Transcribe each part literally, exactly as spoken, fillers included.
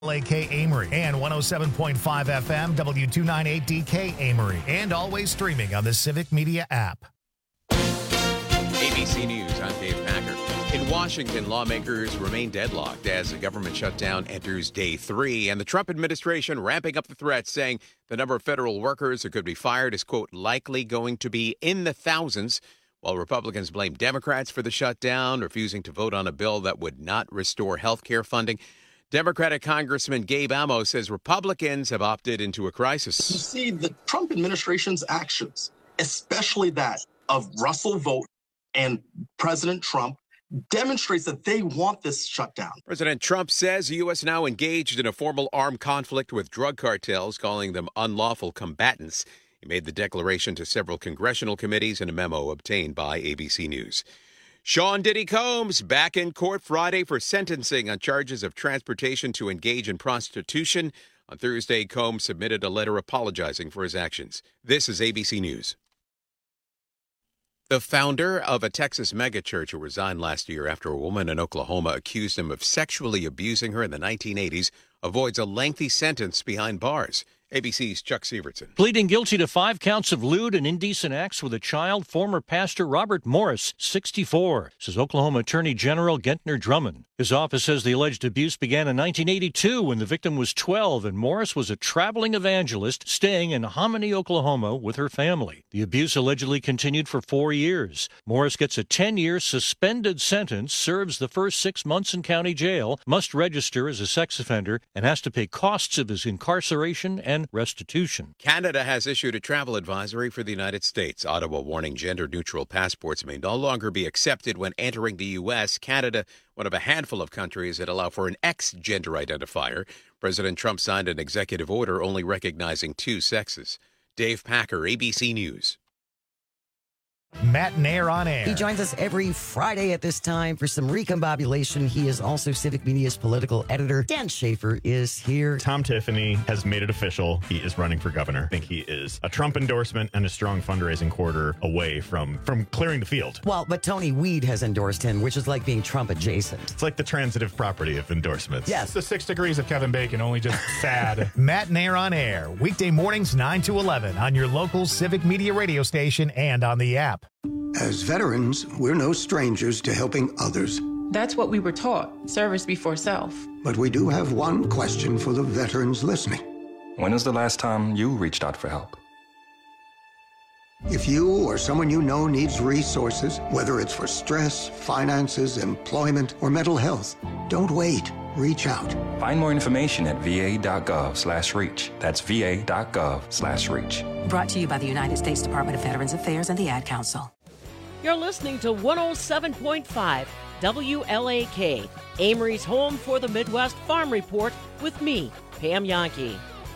L A K Amory and one oh seven point five F M W two ninety-eight D K Amory, and always streaming on the Civic Media app. A B C News, I'm Dave Packer. In Washington, lawmakers remain deadlocked as the government shutdown enters day three, and the Trump administration ramping up the threats, saying the number of federal workers who could be fired is, quote, likely going to be in the thousands, while Republicans blame Democrats for the shutdown, refusing to vote on a bill that would not restore health care funding. Democratic Congressman Gabe Amo says Republicans have opted into a crisis. You see, the Trump administration's actions, especially that of Russell Vought and President Trump, demonstrates that they want this shutdown. President Trump says the U S now engaged in a formal armed conflict with drug cartels, calling them unlawful combatants. He made the declaration to several congressional committees in a memo obtained by A B C News. Sean Diddy Combs back in court Friday for sentencing on charges of transportation to engage in prostitution. On Thursday, Combs submitted a letter apologizing for his actions. This is A B C News. The founder of a Texas megachurch who resigned last year after a woman in Oklahoma accused him of sexually abusing her in the nineteen eighties avoids a lengthy sentence behind bars. A B C's Chuck Severson. Pleading guilty to five counts of lewd and indecent acts with a child, former pastor Robert Morris, sixty-four, says Oklahoma Attorney General Gentner Drummond. His office says the alleged abuse began in nineteen eighty-two when the victim was twelve, and Morris was a traveling evangelist staying in Hominy, Oklahoma with her family. The abuse allegedly continued for four years. Morris gets a ten-year suspended sentence, serves the first six months in county jail, must register as a sex offender, and has to pay costs of his incarceration and restitution. Canada has issued a travel advisory for the United States. Ottawa warning gender-neutral passports may no longer be accepted when entering the U S. Canada, one of a handful of countries that allow for an ex-gender identifier. President Trump signed an executive order only recognizing two sexes. Dave Packer, A B C News. Matt Nair on air. He joins us every Friday at this time for some recombobulation. He is also Civic Media's political editor. Dan Schaefer is here. Tom Tiffany has made it official. He is running for governor. I think he is a Trump endorsement and a strong fundraising quarter away from, from clearing the field. Well, but Tony Weed has endorsed him, which is like being Trump adjacent. It's like the transitive property of endorsements. Yes. The six degrees of Kevin Bacon, only just sad. Matt Nair on air, weekday mornings nine to eleven on your local Civic Media radio station and on the app. As veterans, we're no strangers to helping others. That's what we were taught, service before self. But we do have one question for the veterans listening. When was the last time you reached out for help? If you or someone you know needs resources, whether it's for stress, finances, employment, or mental health, don't wait. Reach out. Find more information at va.gov slash reach. That's va.gov slash reach. Brought to you by the United States Department of Veterans Affairs and the Ad Council. You're listening to one oh seven point five W L A K, Amory's home for the Midwest Farm Report with me, Pam Yankee.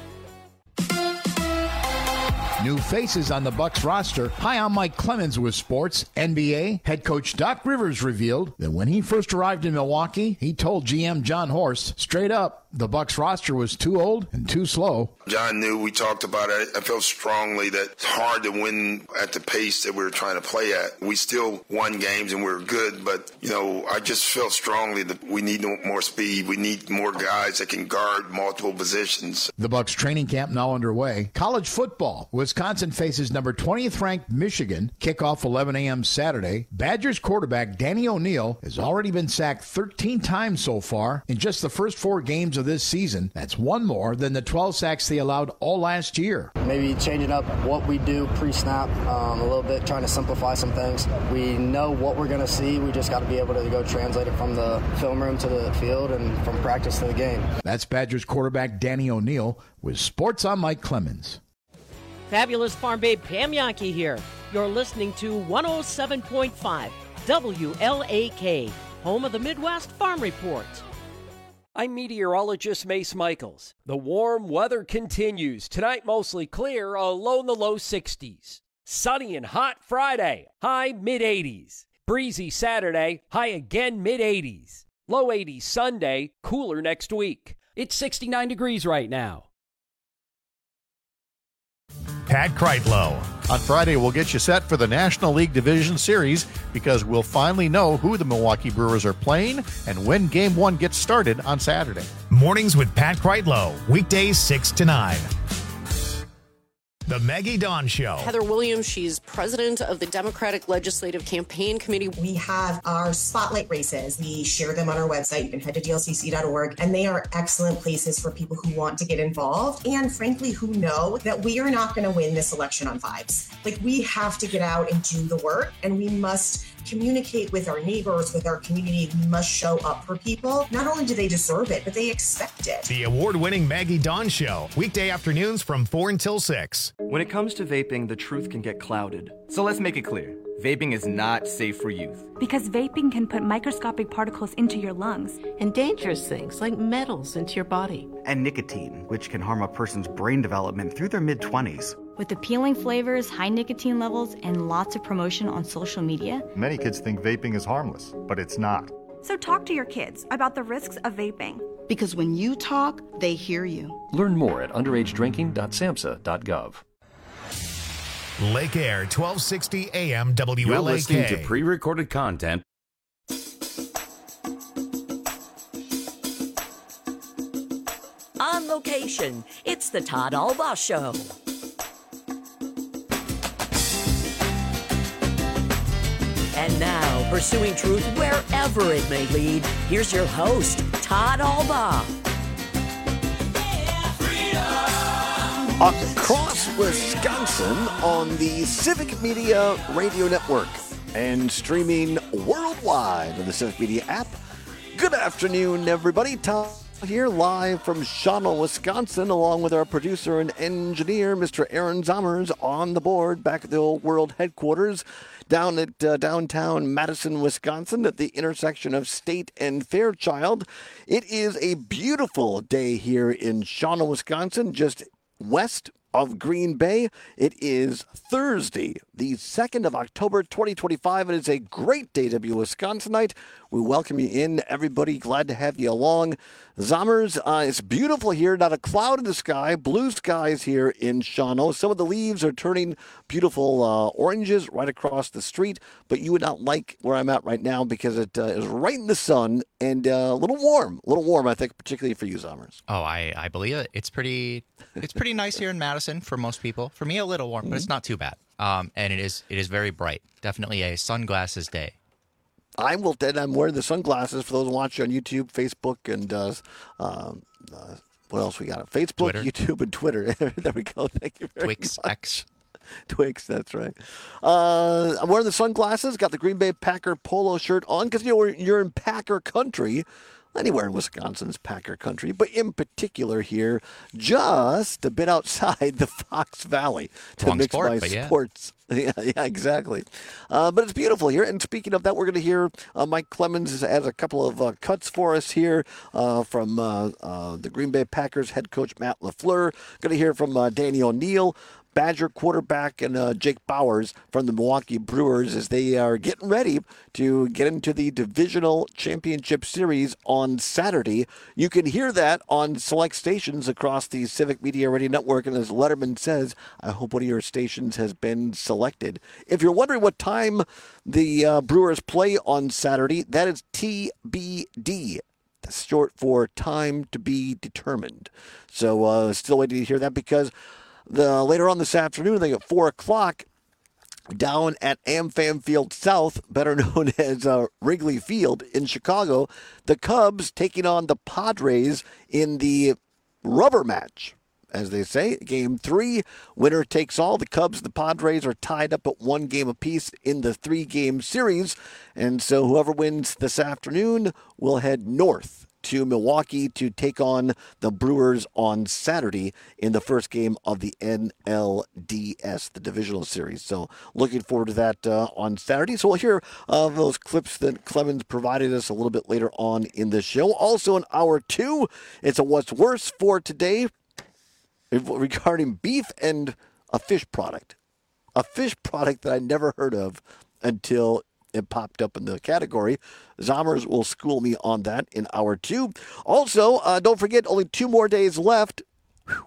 New faces on the Bucs roster. Hi, I'm Mike Clemens with sports. N B A head coach Doc Rivers revealed that when he first arrived in Milwaukee, he told G M John Horst straight up the Bucs roster was too old and too slow. John knew, we talked about it. I felt strongly that it's hard to win at the pace that we were trying to play at. We still won games and we were good, but, you know, I just felt strongly that we need more speed. We need more guys that can guard multiple positions. The Bucs training camp now underway. College football. Wisconsin faces number twentieth ranked Michigan. Kickoff eleven a.m. Saturday. Badgers quarterback Danny O'Neal has already been sacked thirteen times so far in just the first four games of this season. That's one more than the twelve sacks they allowed all last year. Maybe changing up what we do pre-snap um, a little bit, trying to simplify some things. We know what we're going to see. We just got to be able to go translate it from the film room to the field and from practice to the game. That's Badgers quarterback Danny O'Neal with Sports on Mike Clemens. Fabulous Farm Babe Pam Yankee here. You're listening to one oh seven point five W L A K, home of the Midwest Farm Report. I'm meteorologist Mace Michaels. The warm weather continues. Tonight mostly clear, a low in the low sixties. Sunny and hot Friday, high mid-eighties. Breezy Saturday, high again mid-eighties. Low eighties Sunday, cooler next week. It's sixty-nine degrees right now. Pat Kreitlow. On Friday, we'll get you set for the National League Division Series because we'll finally know who the Milwaukee Brewers are playing and when Game one gets started on Saturday. Mornings with Pat Kreitlow, weekdays six to nine. The Maggie Dawn Show. Heather Williams, she's president of the Democratic Legislative Campaign Committee. We have our spotlight races. We share them on our website. You can head to D L C C dot org, and they are excellent places for people who want to get involved and, frankly, who know that we are not going to win this election on vibes. Like, we have to get out and do the work, and we must communicate with our neighbors, with our community. We must show up for people. Not only do they deserve it, but they expect it. The award-winning Maggie Dawn Show, weekday afternoons from four until six. When it comes to vaping, the truth can get clouded. So let's make it clear. Vaping is not safe for youth. Because vaping can put microscopic particles into your lungs. And dangerous things like metals into your body. And nicotine, which can harm a person's brain development through their mid-twenties. With appealing flavors, high nicotine levels, and lots of promotion on social media, many kids think vaping is harmless, but it's not. So talk to your kids about the risks of vaping. Because when you talk, they hear you. Learn more at underage drinking dot samhsa dot gov. Lake Air, twelve sixty A M W L A K. You're listening to pre-recorded content. On location, it's the Todd Albaugh Show. And now, pursuing truth wherever it may lead, here's your host, Todd Albaugh. Across Wisconsin on the Civic Media Radio Network and streaming worldwide on the Civic Media app. Good afternoon, everybody. Todd here live from Shawano, Wisconsin, along with our producer and engineer, Mister Aaron Zommers, on the board back at the old world headquarters down at uh, downtown Madison, Wisconsin, at the intersection of State and Fairchild. It is a beautiful day here in Shawano, Wisconsin, just west of Green Bay. It is Thursday, the second of October, twenty twenty-five, and it's a great day to be a Wisconsinite. We welcome you in, everybody. Glad to have you along. Zommers, uh, it's beautiful here. Not a cloud in the sky. Blue skies here in Shawano. Some of the leaves are turning beautiful uh, oranges right across the street, but you would not like where I'm at right now because it uh, is right in the sun and uh, a little warm. A little warm, I think, particularly for you, Zommers. Oh, I, I believe it. It's pretty it's pretty nice here in Madison for most people. For me, a little warm, mm-hmm. but it's not too bad. Um, and it is it is very bright. Definitely a sunglasses day. I will. Then I'm wearing the sunglasses for those watching on YouTube, Facebook, and uh, um, uh, what else we got? Facebook, Twitter. YouTube, and Twitter. There we go. Thank you very Twix much. X. Twix, that's right. Uh, I'm wearing the sunglasses. Got the Green Bay Packer polo shirt on because you know you're in Packer country. Anywhere in Wisconsin is Packer country, but in particular here, just a bit outside the Fox Valley to Wrong mix sport, my but yeah. sports. Yeah, yeah, exactly. Uh, but it's beautiful here. And speaking of that, we're going to hear uh, Mike Clemens has a couple of uh, cuts for us here uh, from uh, uh, the Green Bay Packers head coach Matt LaFleur. Going to hear from uh, Danny O'Neill, Badger quarterback, and uh, Jake Bowers from the Milwaukee Brewers as they are getting ready to get into the Divisional Championship Series on Saturday. You can hear that on select stations across the Civic Media Radio Network, and as Letterman says, I hope one of your stations has been selected. If you're wondering what time the uh, Brewers play on Saturday, that is T B D. That's short for time to be determined. So uh, still waiting to hear that because The, later on this afternoon, I think at four o'clock, down at AmFam Field South, better known as uh, Wrigley Field in Chicago, the Cubs taking on the Padres in the rubber match. As they say, game three, winner takes all. The Cubs and the Padres are tied up at one game apiece in the three-game series. And so whoever wins this afternoon will head north to Milwaukee to take on the Brewers on Saturday in the first game of the N L D S, the divisional series. So looking forward to that uh, on Saturday. So we'll hear uh, those clips that Clemens provided us a little bit later on in the show. Also in hour two, it's a What's Worse for today regarding beef and a fish product. A fish product that I never heard of until it popped up in the category. Zommers will school me on that in hour two. Also, uh, don't forget, only two more days left. Whew.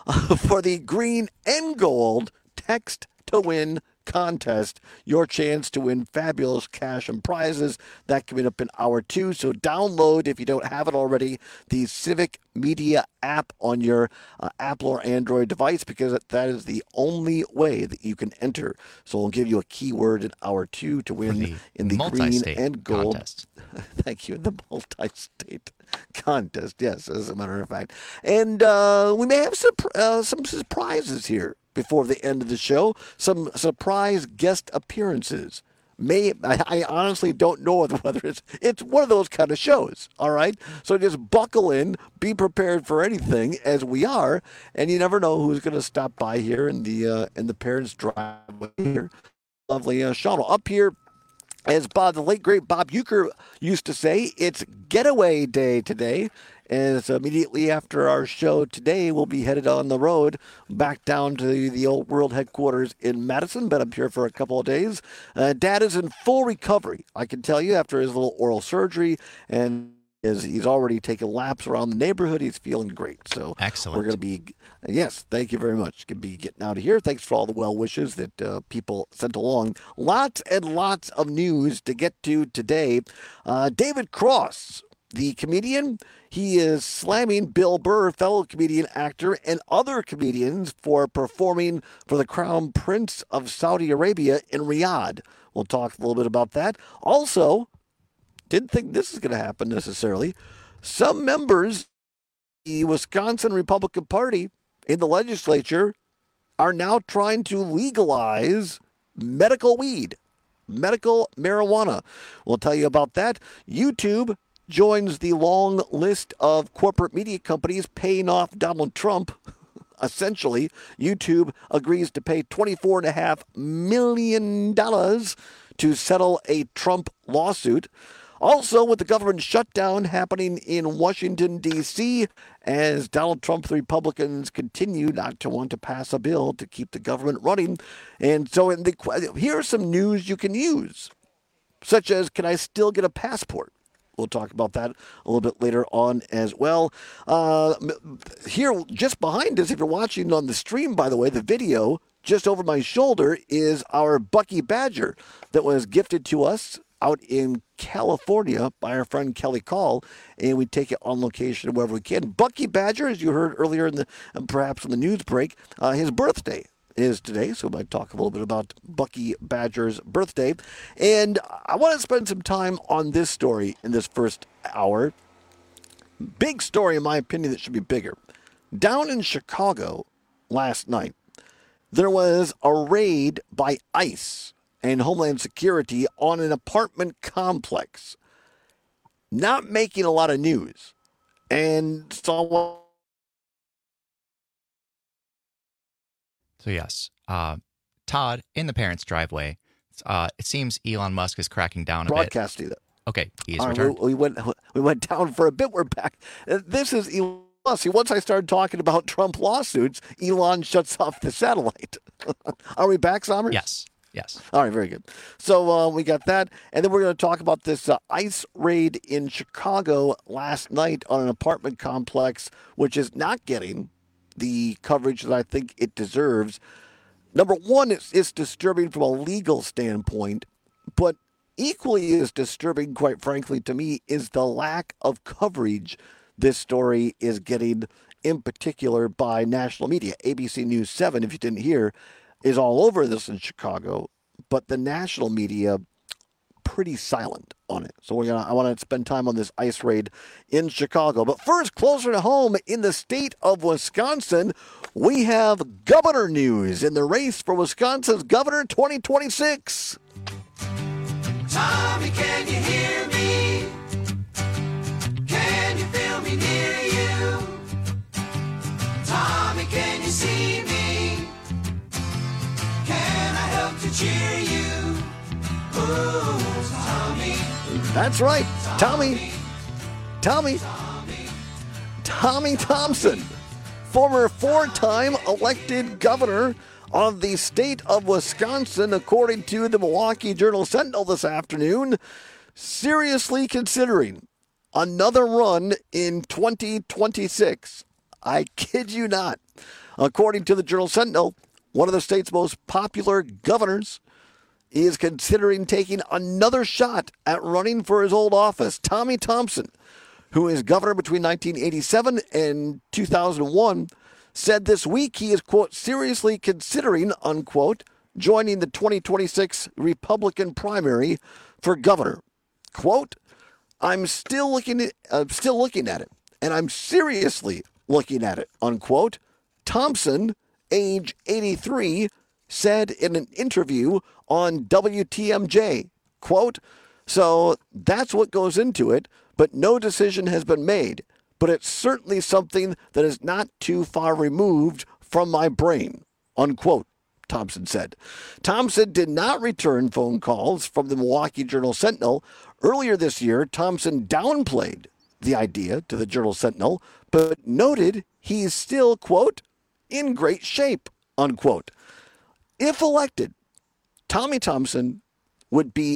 uh, for the green and gold text to win contest. Your chance to win fabulous cash and prizes. That coming up in hour two. So download, if you don't have it already, the Civic Media app on your uh, Apple or Android device, because that is the only way that you can enter. So we'll give you a keyword in hour two to win the in the green and gold. Contest. Thank you. The multi-state contest. Yes, as a matter of fact. And uh, we may have some, uh, some surprises here before the end of the show. Some surprise guest appearances. May I, I honestly don't know whether it's it's one of those kind of shows. All right, so just buckle in, be prepared for anything, as we are, and you never know who's going to stop by here in the uh, in the parents' driveway here. Lovely uh, Shauna up here. As Bob, the late great Bob Uecker used to say, it's getaway day today. As immediately after our show today, we'll be headed on the road back down to the old world headquarters in Madison. Been up here for a couple of days. Uh, Dad is in full recovery, I can tell you, after his little oral surgery, and is he's already taken laps around the neighborhood. He's feeling great. So excellent. We're going to be, yes, thank you very much. Going to be getting out of here. Thanks for all the well wishes that uh, people sent along. Lots and lots of news to get to today. Uh, David Cross, the comedian, he is slamming Bill Burr, fellow comedian, actor, and other comedians for performing for the Crown Prince of Saudi Arabia in Riyadh. We'll talk a little bit about that. Also, didn't think this is going to happen necessarily. Some members of the Wisconsin Republican Party in the legislature are now trying to legalize medical weed, medical marijuana. We'll tell you about that. YouTube joins the long list of corporate media companies paying off Donald Trump. Essentially, YouTube agrees to pay twenty-four point five million dollars to settle a Trump lawsuit. Also, with the government shutdown happening in Washington, D C, as Donald Trump, the Republicans continue not to want to pass a bill to keep the government running. And so in the, here's some news you can use, such as, can I still get a passport? We'll talk about that a little bit later on as well. Uh, here, just behind us, if you're watching on the stream, by the way, the video just over my shoulder is our Bucky Badger that was gifted to us out in California by our friend Kelly Call, and we take it on location wherever we can. Bucky Badger, as you heard earlier in the, perhaps in the news break, uh, his birthday is today, so we might talk a little bit about Bucky Badger's birthday. And I want to spend some time on this story in this first hour. Big story, in my opinion, that should be bigger. Down in Chicago last night, there was a raid by ICE and Homeland Security on an apartment complex. Not making a lot of news. And so... So yes, uh, Todd, in the parents' driveway, uh, it seems Elon Musk is cracking down a Broadcasting bit. it. Okay, he is All right, returned. we, we, went, we went down for a bit. We're back. This is Elon Musk. Once I started talking about Trump lawsuits, Elon shuts off the satellite. Are we back, Sommers? Yes. Yes. All right, very good. So uh, we got that. And then we're going to talk about this uh, ICE raid in Chicago last night on an apartment complex, which is not getting the coverage that I think it deserves. Number one, it's, it's disturbing from a legal standpoint, but equally as disturbing, quite frankly, to me, is the lack of coverage this story is getting, in particular by national media. A B C News seven, if you didn't hear, is all over this in Chicago, but the national media pretty silent on it. So we're gonna I want to spend time on this ICE raid in Chicago. But first, closer to home, in the state of Wisconsin, we have governor news in the race for Wisconsin's governor twenty twenty-six. Tommy, can you hear me? Can you feel me near you? Tommy, can you see me? Can I help to cheer you? Ooh, Tommy. That's right, Tommy. Tommy. Tommy Thompson, former four-time elected governor of the state of Wisconsin, according to the Milwaukee Journal-Sentinel this afternoon, seriously considering another run in twenty twenty-six. I kid you not. According to the Journal Sentinel, one of the state's most popular governors is considering taking another shot at running for his old office. Tommy Thompson, who is governor between nineteen eighty-seven and two thousand one, said this week he is, quote, seriously considering, unquote, joining the twenty twenty-six Republican primary for governor. Quote, I'm still looking at, I'm still looking at it, and I'm seriously looking at it, unquote. Thompson, age eighty-three, said in an interview on W T M J, quote, so that's what goes into it, but no decision has been made. But it's certainly something that is not too far removed from my brain, unquote, Thompson said. Thompson did not return phone calls from the Milwaukee Journal Sentinel. Earlier this year, Thompson downplayed the idea to the Journal Sentinel, but noted he is still, quote, in great shape, unquote. If elected, Tommy Thompson would be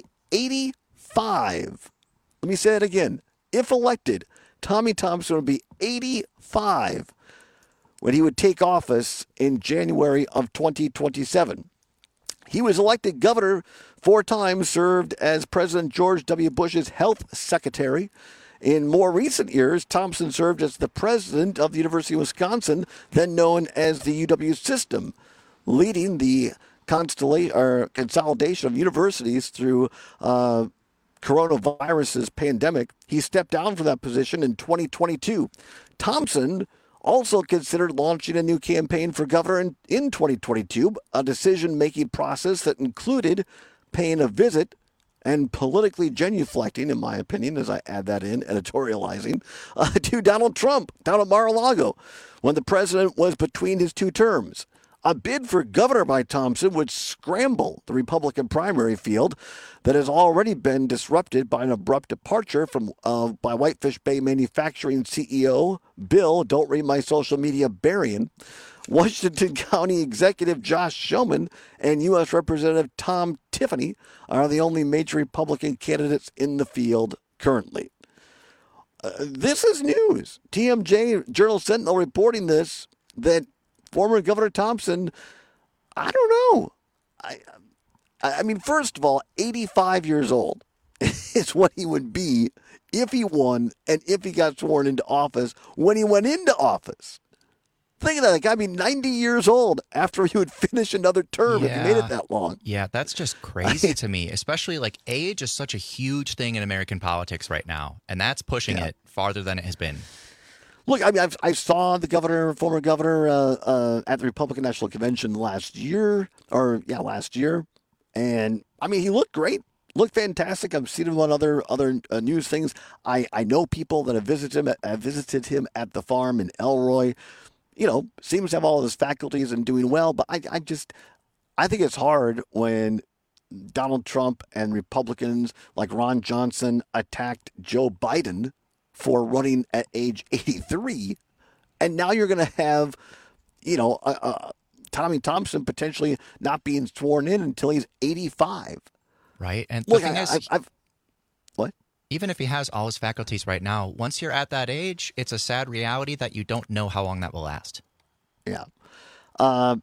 eighty-five. Let me say it again. If elected, Tommy Thompson would be eighty-five when he would take office in January of twenty twenty-seven. He was elected governor four times, served as President George W. Bush's health secretary. In more recent years, Thompson served as the president of the University of Wisconsin, then known as the U W system, leading the constellation or consolidation of universities through uh, coronavirus's pandemic. He stepped down from that position in twenty twenty-two. Thompson also considered launching a new campaign for governor in, in twenty twenty-two, a decision-making process that included paying a visit and politically genuflecting, in my opinion, as I add that in, editorializing, uh, to Donald Trump down at Mar-a-Lago when the president was between his two terms. A bid for governor by Thompson would scramble the Republican primary field that has already been disrupted by an abrupt departure from uh, by Whitefish Bay Manufacturing C E O Bill, don't read my social media, Berrien, Washington County Executive Josh Shulman, and U S Representative Tom Tiffany are the only major Republican candidates in the field currently. Uh, this is news. T M J Journal Sentinel reporting this, that former Governor Thompson, I don't know. I, I mean, first of all, eighty-five years old is what he would be if he won and if he got sworn into office when he went into office. Think of that. Like, I'd be ninety years old after he would finish another term yeah. if he made it that long. Yeah, that's just crazy to me, especially like age is such a huge thing in American politics right now, and that's pushing yeah. it farther than it has been. Look, I mean, I've, I saw the governor, former governor, uh, uh, at the Republican National Convention last year, or yeah, last year, and I mean, he looked great, looked fantastic. I've seen him on other other uh, news things. I, I know people that have visited him, at, have visited him at the farm in Elroy. You know, seems to have all of his faculties and doing well, but I, I just, I think it's hard when Donald Trump and Republicans like Ron Johnson attacked Joe Biden for running at age eighty-three, and now you're going to have, you know, uh, uh, Tommy Thompson potentially not being sworn in until he's eighty-five. Right, and Look, the thing I, is, I've, I've, what? Even if he has all his faculties right now, once you're at that age, it's a sad reality that you don't know how long that will last. Yeah, uh,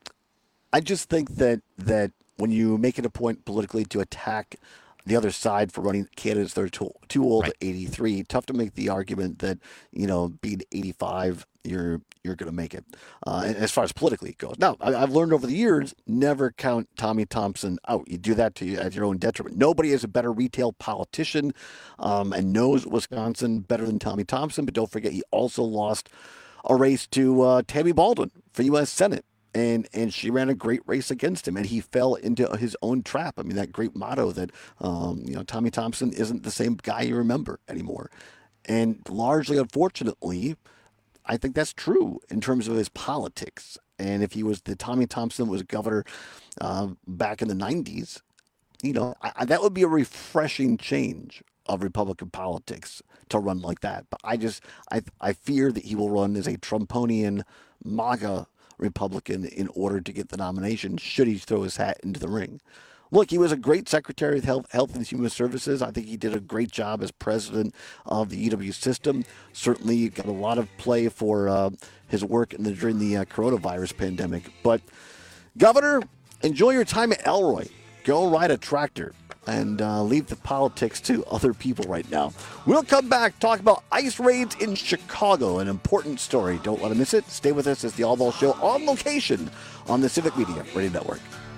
I just think that that when you make it a point politically to attack the other side for running candidates that are too, too old right. at eighty-three, tough to make the argument that, you know, being eighty-five, you're you're going to make it. Uh, as far as politically it goes. Now, I, I've learned over the years, never count Tommy Thompson out. You do that to at your own detriment. Nobody is a better retail politician um, and knows Wisconsin better than Tommy Thompson, but don't forget he also lost a race to uh, Tammy Baldwin for U S Senate. And and she ran a great race against him, and he fell into his own trap. I mean, that great motto that, um, you know, Tommy Thompson isn't the same guy you remember anymore. And largely, unfortunately, I think that's true in terms of his politics. And if he was the Tommy Thompson was governor uh, back in the nineties, you know, I, I, that would be a refreshing change of Republican politics to run like that. But I just, I, I fear that he will run as a Trumponian MAGA Republican in order to get the nomination should he throw his hat into the ring. look, he was a great Secretary of Health, Health and Human Services. I think he did a great job as president of the U W system. Certainly got a lot of play for uh, his work in the, during the uh, coronavirus pandemic. But, Governor, enjoy your time at Elroy. Go ride a tractor and uh, leave the politics to other people right now. We'll come back, talk about ice raids in Chicago, an important story. Don't let them miss it. Stay with us as the All Ball Show on location on the Civic Media Radio Network.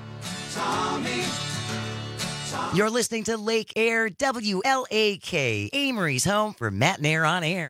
Tommy. You're listening to Lake Air W L A K, Amory's home for Matt and Air on Air.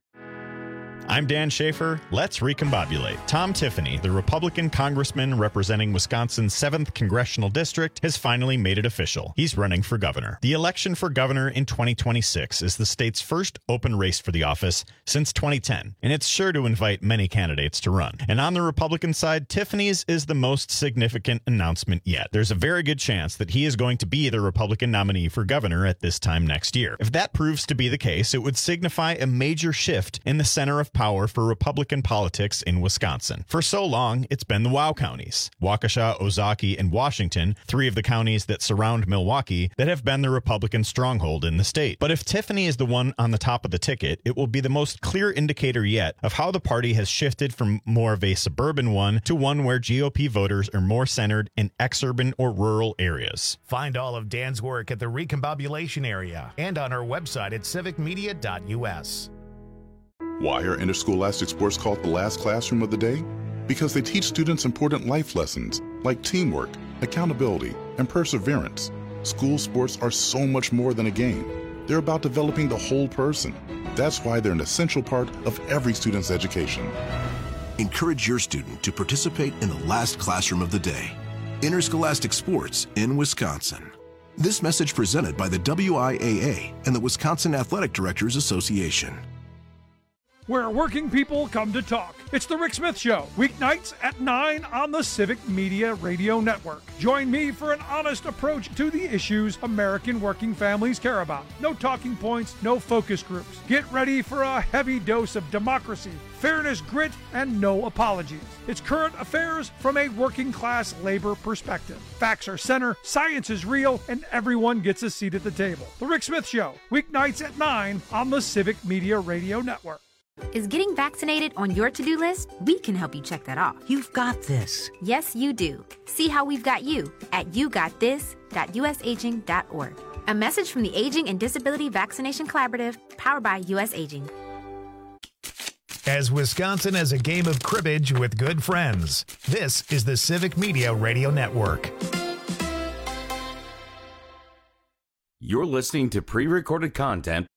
I'm Dan Schaefer. Let's recombobulate. Tom Tiffany, the Republican congressman representing Wisconsin's seventh Congressional District, has finally made it official. He's running for governor. The election for governor in twenty twenty-six is the state's first open race for the office since twenty ten, and it's sure to invite many candidates to run. And on the Republican side, Tiffany's is the most significant announcement yet. There's a very good chance that he is going to be the Republican nominee for governor at this time next year. If that proves to be the case, it would signify a major shift in the center of power for Republican politics in Wisconsin. For so long, it's been the WOW counties, Waukesha, Ozaukee, and Washington, three of the counties that surround Milwaukee, that have been the Republican stronghold in the state. But if Tiffany is the one on the top of the ticket, it will be the most clear indicator yet of how the party has shifted from more of a suburban one to one where G O P voters are more centered in exurban or rural areas. Find all of Dan's work at the Recombobulation area and on our website at civic media dot u s. Why are interscholastic sports called the last classroom of the day? Because they teach students important life lessons like teamwork, accountability, and perseverance. School sports are so much more than a game. They're about developing the whole person. That's why they're an essential part of every student's education. Encourage your student to participate in the last classroom of the day. Interscholastic sports in Wisconsin. This message presented by the W I A A and the Wisconsin Athletic Directors Association. Where working people come to talk. It's the Rick Smith Show, weeknights at nine on the Civic Media Radio Network. Join me for an honest approach to the issues American working families care about. No talking points, no focus groups. Get ready for a heavy dose of democracy, fairness, grit, and no apologies. It's current affairs from a working class labor perspective. Facts are center, science is real, and everyone gets a seat at the table. The Rick Smith Show, weeknights at nine on the Civic Media Radio Network. Is getting vaccinated on your to-do list? We can help you check that off. You've got this. Yes, you do. See how we've got you at you got this dot u s aging dot org. A message from the Aging and Disability Vaccination Collaborative, powered by U S Aging. As Wisconsin has a game of cribbage with good friends, this is the Civic Media Radio Network. You're listening to pre-recorded content.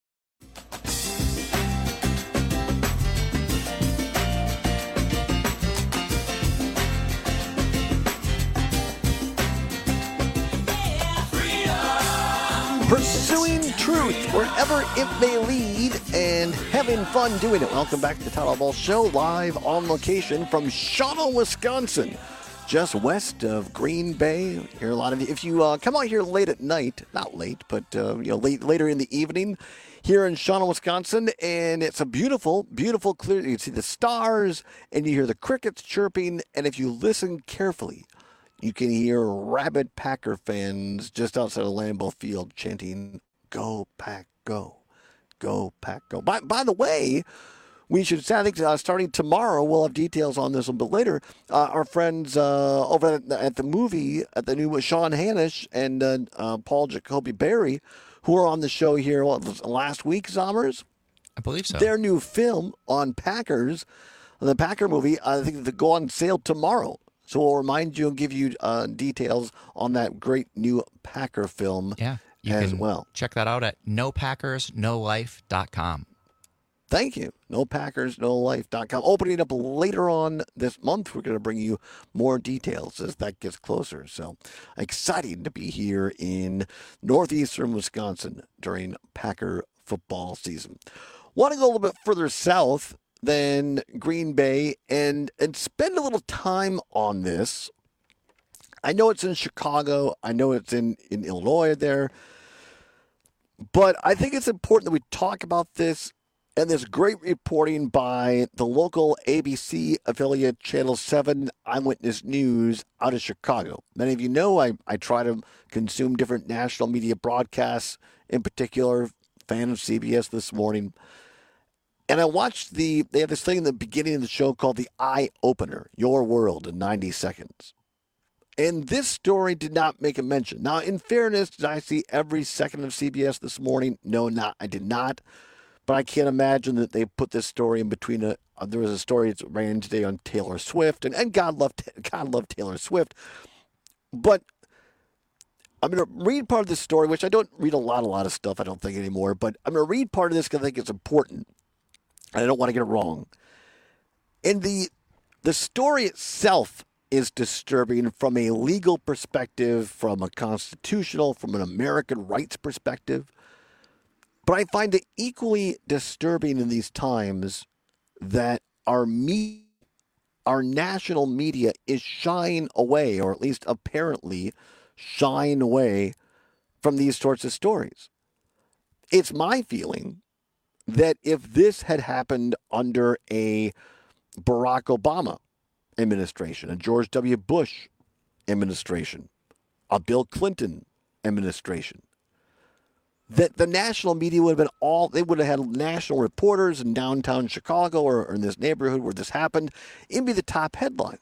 Pursuing truth wherever it may lead and having fun doing it. Welcome back to the Town Ball Show, live on location from Shawano, Wisconsin, just west of Green Bay. Here, a lot of you, if you uh, come out here late at night, not late, but uh, you know, late later in the evening, here in Shawano, Wisconsin, and it's a beautiful, beautiful, clear. You can see the stars, and you hear the crickets chirping, and if you listen carefully, you can hear rabid Packer fans just outside of Lambeau Field chanting, "Go Pack, go, go Pack, go." By, by the way, we should say, I think uh, starting tomorrow, we'll have details on this a little bit later. Uh, our friends uh, over at the, at the movie, at the new Sean Hanish and uh, uh, Paul Jacoby Berry, who are on the show here what, last week, Zommers? I believe so. Their new film on Packers, the Packer movie, I think they go on sale tomorrow. So we'll remind you and give you uh, details on that great new Packer film yeah, you as can well. Check that out at no packers no life dot com. Thank you. no packers no life dot com. Opening up later on this month. We're going to bring you more details as that gets closer. So exciting to be here in northeastern Wisconsin during Packer football season. Want to go a little bit further south than Green Bay and and spend a little time on this. I know it's in Chicago. I know it's in, in Illinois there. But I think it's important that we talk about this and this great reporting by the local A B C affiliate Channel seven Eyewitness News out of Chicago. Many of you know I, I try to consume different national media broadcasts, in particular, fan of C B S This Morning. And I watched the, they have this thing in the beginning of the show called the Eye Opener, Your World in ninety seconds. And this story did not make a mention. Now, in fairness, did I see every second of C B S This Morning? No, not. I did not. But I can't imagine that they put this story in between a. Uh, there was a story that ran today on Taylor Swift, and, and God love God love Taylor Swift. But I'm going to read part of this story, which I don't read a lot, a lot of stuff. I don't think anymore. But I'm going to read part of this because I think it's important, and I don't want to get it wrong. And the the story itself is disturbing from a legal perspective, from a constitutional, from an American rights perspective. But I find it equally disturbing in these times that our me, our national media is shying away, or at least apparently shying away from these sorts of stories. It's my feeling that if this had happened under a Barack Obama administration, a George W. Bush administration, a Bill Clinton administration, that the national media would have been all, they would have had national reporters in downtown Chicago or, or in this neighborhood where this happened. It'd be the top headline.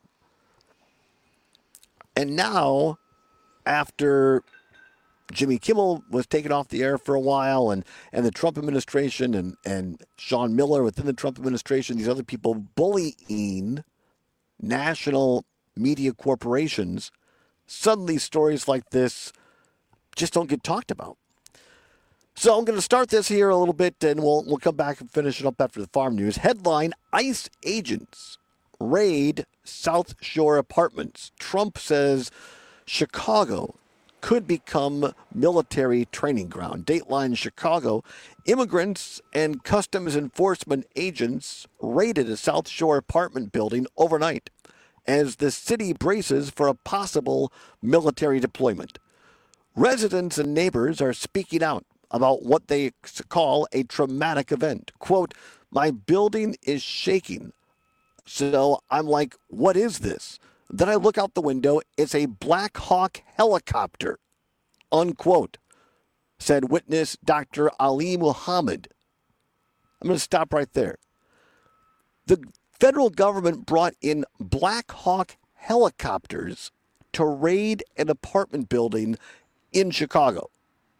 And now, after Jimmy Kimmel was taken off the air for a while, and, and the Trump administration and, and Sean Miller within the Trump administration, these other people bullying national media corporations, suddenly stories like this just don't get talked about. So I'm going to start this here a little bit, and we'll we'll come back and finish it up after the farm news. Headline, ICE agents raid South Shore apartments. Trump says Chicago could become military training ground. Dateline Chicago, immigrants and customs enforcement agents raided a South Shore apartment building overnight as the city braces for a possible military deployment. Residents and neighbors are speaking out about what they call a traumatic event. Quote, my building is shaking. So I'm like, what is this? Then I look out the window. It's a Black Hawk helicopter, unquote, said witness Doctor Ali Muhammad. I'm going to stop right there. The federal government brought in Black Hawk helicopters to raid an apartment building in Chicago.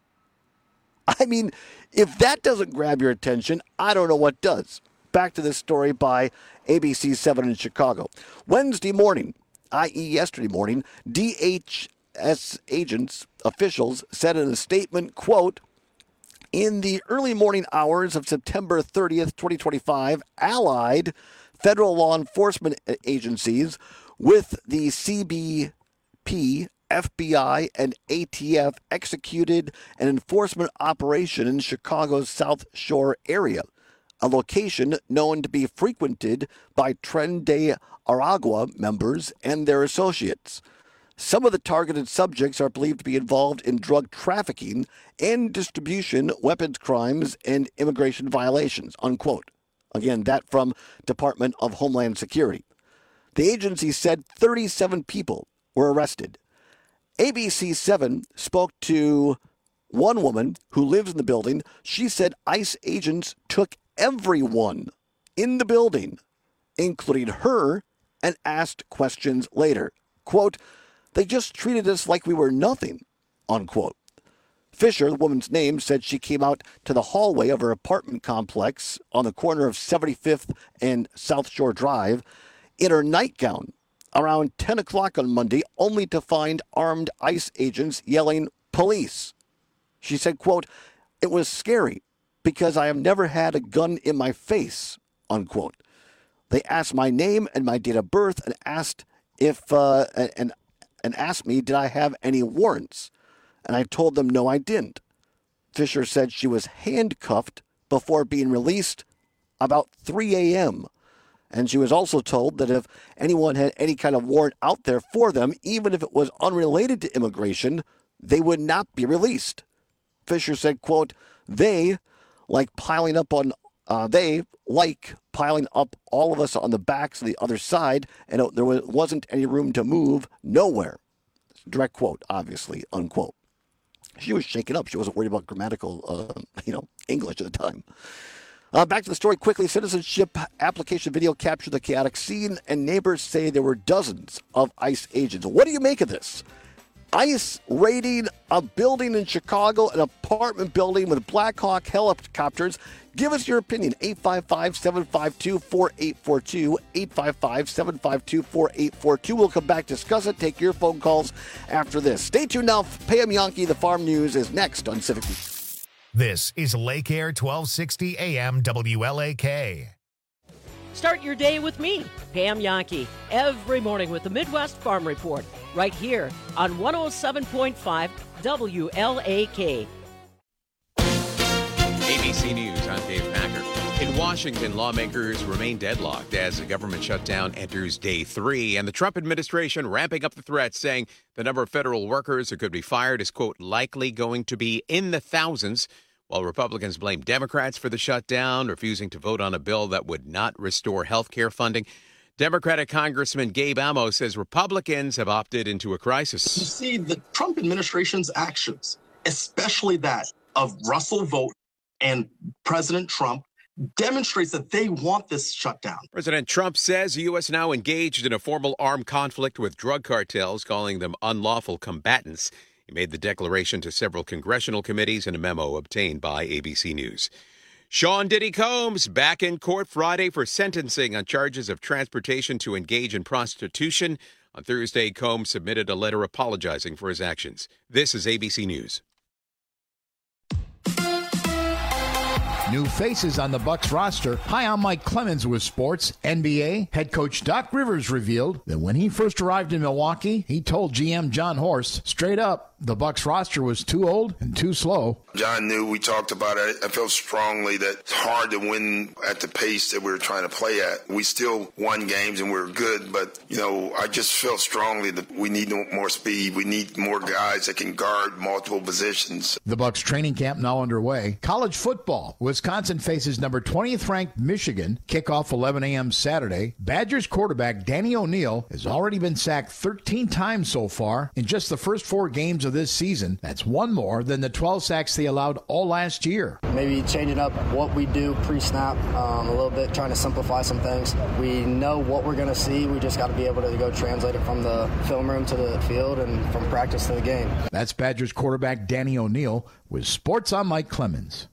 I mean, if that doesn't grab your attention, I don't know what does. Back to this story by A B C seven in Chicago. Wednesday morning, that is yesterday morning, D H S agents, officials, said in a statement, quote, in the early morning hours of September thirtieth, twenty twenty-five, allied federal law enforcement agencies with the C B P, F B I, and A T F executed an enforcement operation in Chicago's South Shore area, a location known to be frequented by Tren de Aragua members and their associates. Some of the targeted subjects are believed to be involved in drug trafficking and distribution, weapons crimes, and immigration violations, unquote. Again, that from Department of Homeland Security. The agency said thirty-seven people were arrested. A B C seven spoke to one woman who lives in the building. She said ICE agents took everyone in the building, including her, and asked questions later. Quote, they just treated us like we were nothing, unquote. Fisher, the woman's name, said she came out to the hallway of her apartment complex on the corner of seventy-fifth and South Shore Drive in her nightgown around ten o'clock on Monday, only to find armed ICE agents yelling, police. She said, quote, it was scary because I have never had a gun in my face, unquote. They asked my name and my date of birth and asked if, uh, and, and asked me, did I have any warrants? And I told them, no, I didn't. Fisher said she was handcuffed before being released about three a.m., and she was also told that if anyone had any kind of warrant out there for them, even if it was unrelated to immigration, they would not be released. Fisher said, quote, they, like piling up on Uh, they like piling up all of us on the backs of the other side, and it, there was, wasn't any room to move nowhere. Direct quote, obviously, unquote. She was shaken up. She wasn't worried about grammatical, uh, you know, English at the time. Uh, back to the story quickly. Citizenship application video captured the chaotic scene, and neighbors say there were dozens of ICE agents. What do you make of this? ICE raiding a building in Chicago, an apartment building with Black Hawk helicopters. Give us your opinion. eight five five, seven five two, four eight four two. eight five five, seven five two, four eight four two. We'll come back, discuss it, take your phone calls after this. Stay tuned now. Pam Yankee, the Farm News, is next on Civic. This is Lake Air twelve sixty A M W L A K. Start your day with me, Pam Yankee, every morning with the Midwest Farm Report, right here on one oh seven point five W L A K. A B C News, I'm Dave Packer. In Washington, lawmakers remain deadlocked as the government shutdown enters day three, and the Trump administration ramping up the threats, saying the number of federal workers who could be fired is, quote, likely going to be in the thousands, while Republicans blame Democrats for the shutdown, refusing to vote on a bill that would not restore health care funding. Democratic Congressman Gabe Amo says Republicans have opted into a crisis. You see, the Trump administration's actions, especially that of Russell Vought and President Trump, demonstrates that they want this shutdown. President Trump says the U S now engaged in a formal armed conflict with drug cartels, calling them unlawful combatants. He made the declaration to several congressional committees in a memo obtained by A B C News. Sean Diddy Combs back in court Friday for sentencing on charges of transportation to engage in prostitution. On Thursday, Combs submitted a letter apologizing for his actions. This is A B C News. New faces on the Bucs roster. Hi, I'm Mike Clemens with sports. N B A head coach Doc Rivers revealed that when he first arrived in Milwaukee, he told G M John Horst straight up the Bucs roster was too old and too slow. John knew, we talked about it. I felt strongly that it's hard to win at the pace that we were trying to play at. We still won games and we were good, but, you know, I just felt strongly that we need more speed. We need more guys that can guard multiple positions. The Bucs training camp now underway. College football. Wisconsin faces number twentieth ranked Michigan. Kickoff eleven a.m. Saturday. Badgers quarterback Danny O'Neal has already been sacked thirteen times so far in just the first four games of this season. That's one more than the twelve sacks they allowed all last year. Maybe changing up what we do pre-snap um, a little bit, trying to simplify some things. We know what we're going to see. We just got to be able to go translate it from the film room to the field and from practice to the game. That's Badgers quarterback Danny O'Neal with Sports on Mike Clemens.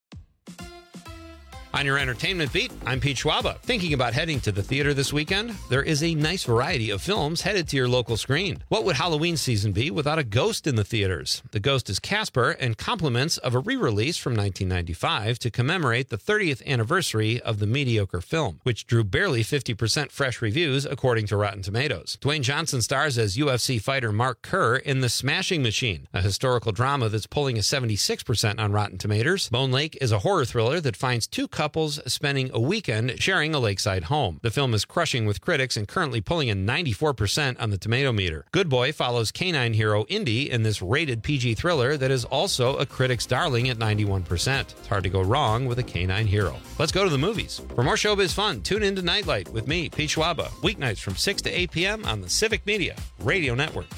On your entertainment beat, I'm Pete Schwaba. Thinking about heading to the theater this weekend? There is a nice variety of films headed to your local screen. What would Halloween season be without a ghost in the theaters? The ghost is Casper and compliments of a re-release from nineteen ninety-five to commemorate the thirtieth anniversary of the mediocre film, which drew barely fifty percent fresh reviews according to Rotten Tomatoes. Dwayne Johnson stars as U F C fighter Mark Kerr in The Smashing Machine, a historical drama that's pulling a seventy-six percent on Rotten Tomatoes. Bone Lake is a horror thriller that finds two couples spending a weekend sharing a lakeside home. The film is crushing with critics and currently pulling a ninety-four percent on the tomato meter. Good Boy follows canine hero Indy in this rated P G thriller that is also a critic's darling at ninety-one percent. It's hard to go wrong with a canine hero. Let's go to the movies. For more showbiz fun, tune into Nightlight with me, Pete Schwaba, weeknights from six to eight p.m. on the Civic Media Radio Network.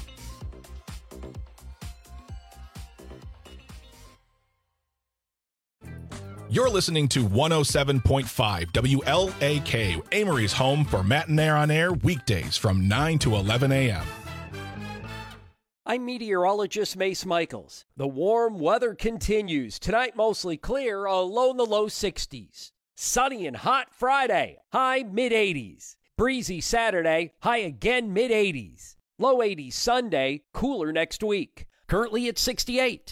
You're listening to one oh seven point five W L A K, Amory's home for Matinee on Air, weekdays from nine to eleven a.m. I'm meteorologist Mace Michaels. The warm weather continues. Tonight, mostly clear, a low in the low sixties. Sunny and hot Friday, high mid-eighties. Breezy Saturday, high again mid-eighties. Low eighties Sunday, cooler next week. Currently at sixty-eight.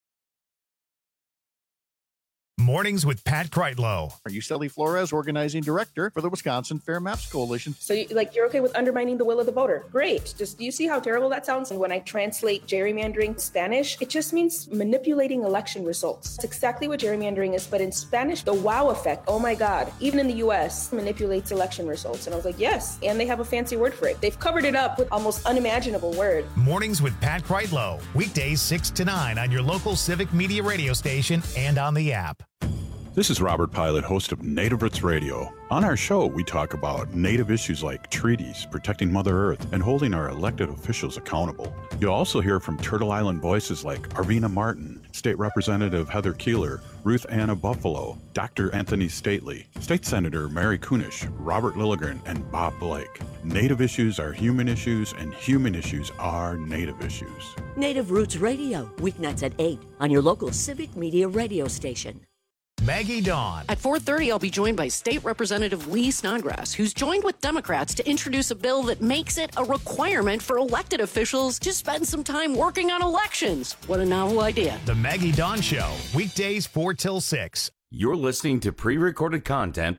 Mornings with Pat Kreitlow. Are you Sally Flores, organizing director for the Wisconsin Fair Maps Coalition? So, you, like, you're okay with undermining the will of the voter? Great. Just, do you see how terrible that sounds? And when I translate gerrymandering Spanish, it just means manipulating election results. It's exactly what gerrymandering is, but in Spanish, the wow effect, oh my God, even in the U S, manipulates election results. And I was like, yes, and they have a fancy word for it. They've covered it up with almost unimaginable word. Mornings with Pat Kreitlow. Weekdays six to nine on your local Civic Media radio station and on the app. This is Robert Pilot, host of Native Roots Radio. On our show, we talk about Native issues like treaties, protecting Mother Earth, and holding our elected officials accountable. You'll also hear from Turtle Island voices like Arvina Martin, State Representative Heather Keeler, Ruth Anna Buffalo, Doctor Anthony Stately, State Senator Mary Kunish, Robert Lilligren, and Bob Blake. Native issues are human issues, and human issues are Native issues. Native Roots Radio, weeknights at eight on your local Civic Media radio station. Maggie Dawn. At four thirty, I'll be joined by State Representative Lee Snodgrass, who's joined with Democrats to introduce a bill that makes it a requirement for elected officials to spend some time working on elections. What a novel idea. The Maggie Dawn Show, weekdays four till six. You're listening to pre-recorded content.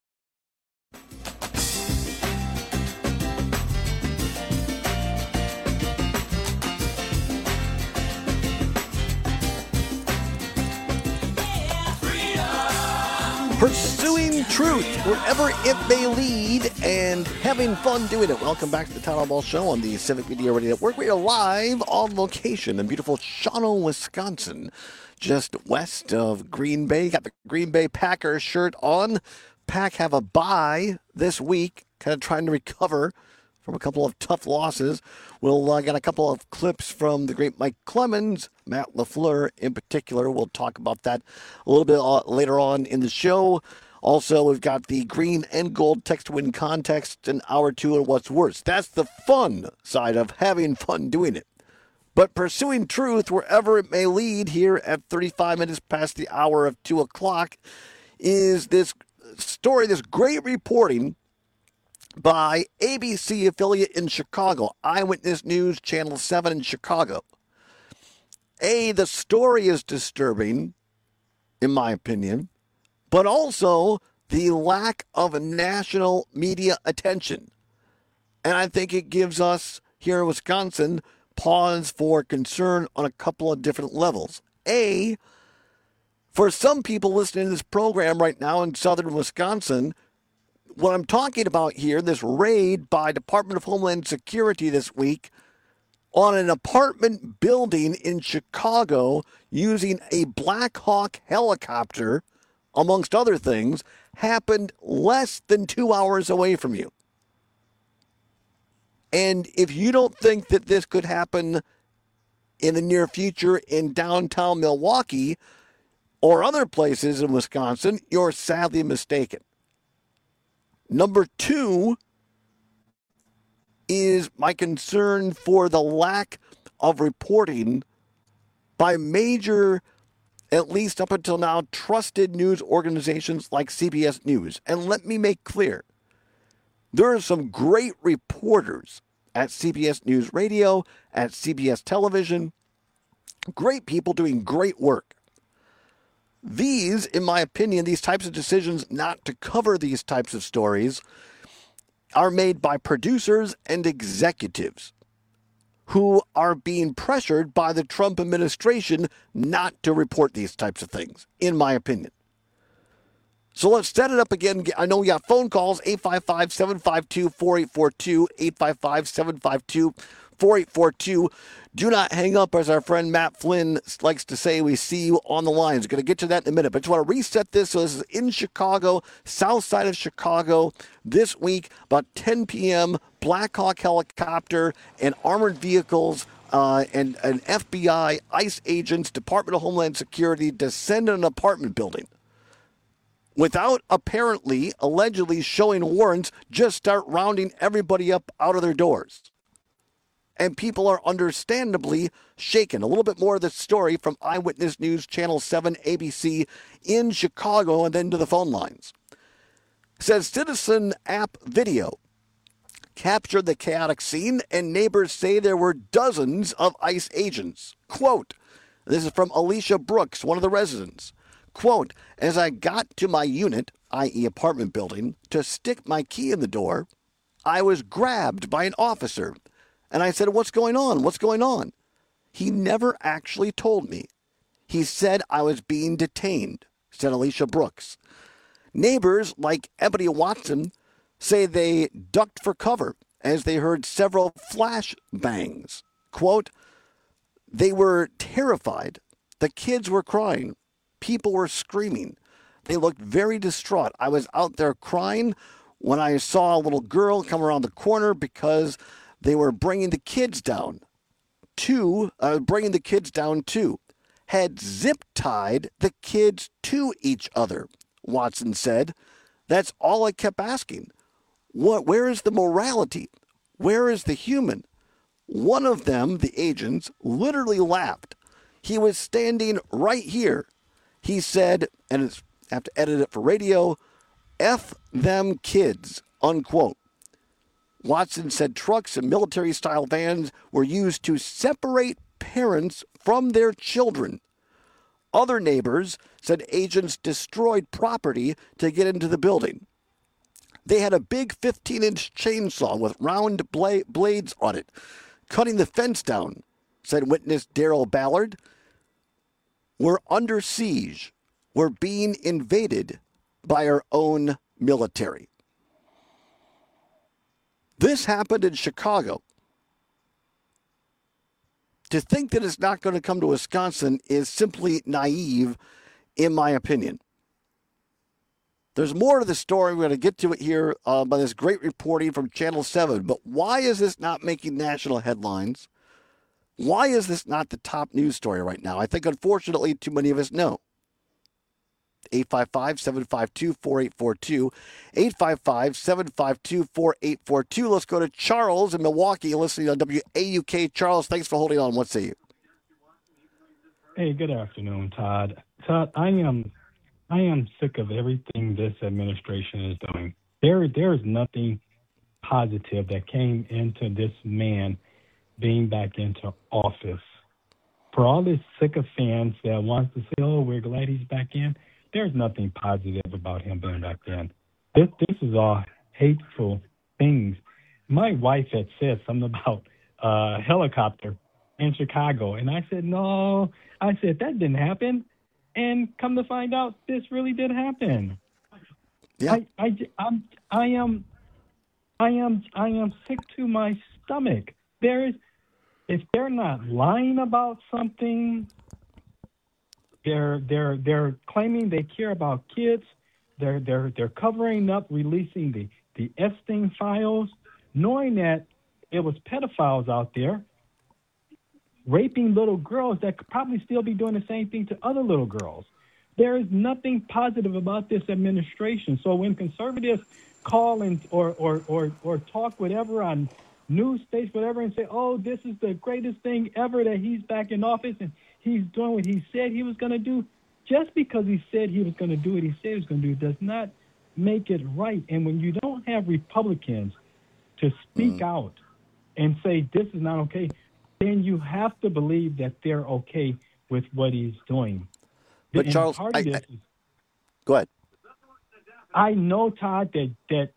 Pursuing truth wherever it may lead and having fun doing it. Welcome back to the Town Hall Show on the Civic Media Radio Network. We are live on location in beautiful Shawano, Wisconsin, just west of Green Bay. Got the Green Bay Packers shirt on. Pack have a bye this week, kind of trying to recover from a couple of tough losses. We'll uh, get a couple of clips from the great Mike Clemens, Matt LaFleur in particular. We'll talk about that a little bit uh, later on in the show. Also, we've got the green and gold text win contest in hour two and what's worse. That's the fun side of having fun doing it. But pursuing truth wherever it may lead here at thirty-five minutes past the hour of two o'clock is this story, this great reporting by A B C affiliate in Chicago, Eyewitness News, Channel seven in Chicago. A, the story is disturbing, in my opinion, but also the lack of national media attention. And I think it gives us here in Wisconsin pause for concern on a couple of different levels. A, for some people listening to this program right now in southern Wisconsin, what I'm talking about here, this raid by Department of Homeland Security this week on an apartment building in Chicago using a Black Hawk helicopter, amongst other things, happened less than two hours away from you. And if you don't think that this could happen in the near future in downtown Milwaukee or other places in Wisconsin, you're sadly mistaken. Number two is my concern for the lack of reporting by major, at least up until now, trusted news organizations like C B S News. And let me make clear, there are some great reporters at C B S News Radio, at C B S Television, great people doing great work. These, in my opinion, these types of decisions not to cover these types of stories are made by producers and executives who are being pressured by the Trump administration not to report these types of things, in my opinion. So let's set it up again. I know we got phone calls, eight five five, seven five two, four eight four two, eight five five, seven five two, four eight four two. Do not hang up, as our friend Matt Flynn likes to say. We see you on the lines. Going to get to that in a minute. But I just want to reset this. So this is in Chicago, south side of Chicago, this week, about ten p.m., Black Hawk helicopter and armored vehicles uh, and an F B I, ICE agents, Department of Homeland Security descend on an apartment building. Without apparently, allegedly showing warrants, just start rounding everybody up out of their doors. And people are understandably shaken. A little bit more of the story from Eyewitness News, Channel seven, A B C in Chicago, and then to the phone lines. It says Citizen app video captured the chaotic scene, and neighbors say there were dozens of ICE agents. Quote, this is from Alicia Brooks, one of the residents. Quote, as I got to my unit, that is apartment building, to stick my key in the door, I was grabbed by an officer. And I said, what's going on? What's going on? He never actually told me. He said I was being detained, said Alicia Brooks. Neighbors like Ebony Watson say they ducked for cover as they heard several flash bangs. Quote, they were terrified. The kids were crying. People were screaming. They looked very distraught. I was out there crying when I saw a little girl come around the corner because they were bringing the kids down. Two, uh, bringing the kids down too. Had zip-tied the kids to each other, Watson said. That's all I kept asking. What? Where is the morality? Where is the human? One of them, the agents, literally laughed. He was standing right here. He said, and it's, I have to edit it for radio, F them kids, unquote. Watson said trucks and military-style vans were used to separate parents from their children. Other neighbors said agents destroyed property to get into the building. They had a big fifteen-inch chainsaw with round bla- blades on it, cutting the fence down, said witness Daryl Ballard. We're under siege. We're being invaded by our own military. This happened in Chicago. To think that it's not going to come to Wisconsin is simply naive, in my opinion. There's more to the story. We're going to get to it here uh, by this great reporting from Channel seven. But why is this not making national headlines? Why is this not the top news story right now? I think, unfortunately, too many of us know. eight five five, seven five two, four eight four two. eight five five, seven five two, four eight four two. Let's go to Charles in Milwaukee. You're listening on W A U K. Charles, thanks for holding on. What say you? Hey, good afternoon, Todd. Todd, I am I am sick of everything this administration is doing. There, there is nothing positive that came into this man being back into office. For all this sycophants that wants to say, oh, we're glad he's back in, there's nothing positive about him being back in. This, this is all hateful things. My wife had said something about a uh, helicopter in Chicago, and I said, no. I said, that didn't happen. And come to find out, this really did happen. Yeah. I, I, I'm, I am, I am, I am sick to my stomach. There is, if they're not lying about something, they're they're they're claiming they care about kids. They're they're they're covering up, releasing the the Epstein files, knowing that it was pedophiles out there raping little girls that could probably still be doing the same thing to other little girls. There is nothing positive about this administration. So when conservatives call and or or or, or talk whatever on news stations, whatever, and say, oh, this is the greatest thing ever that he's back in office and he's doing what he said he was going to do, just because he said he was going to do what he said he was going to do does not make it right. And when you don't have Republicans to speak mm. out and say this is not okay, then you have to believe that they're okay with what he's doing. But and Charles, I, I, go ahead. I know, Todd, that, that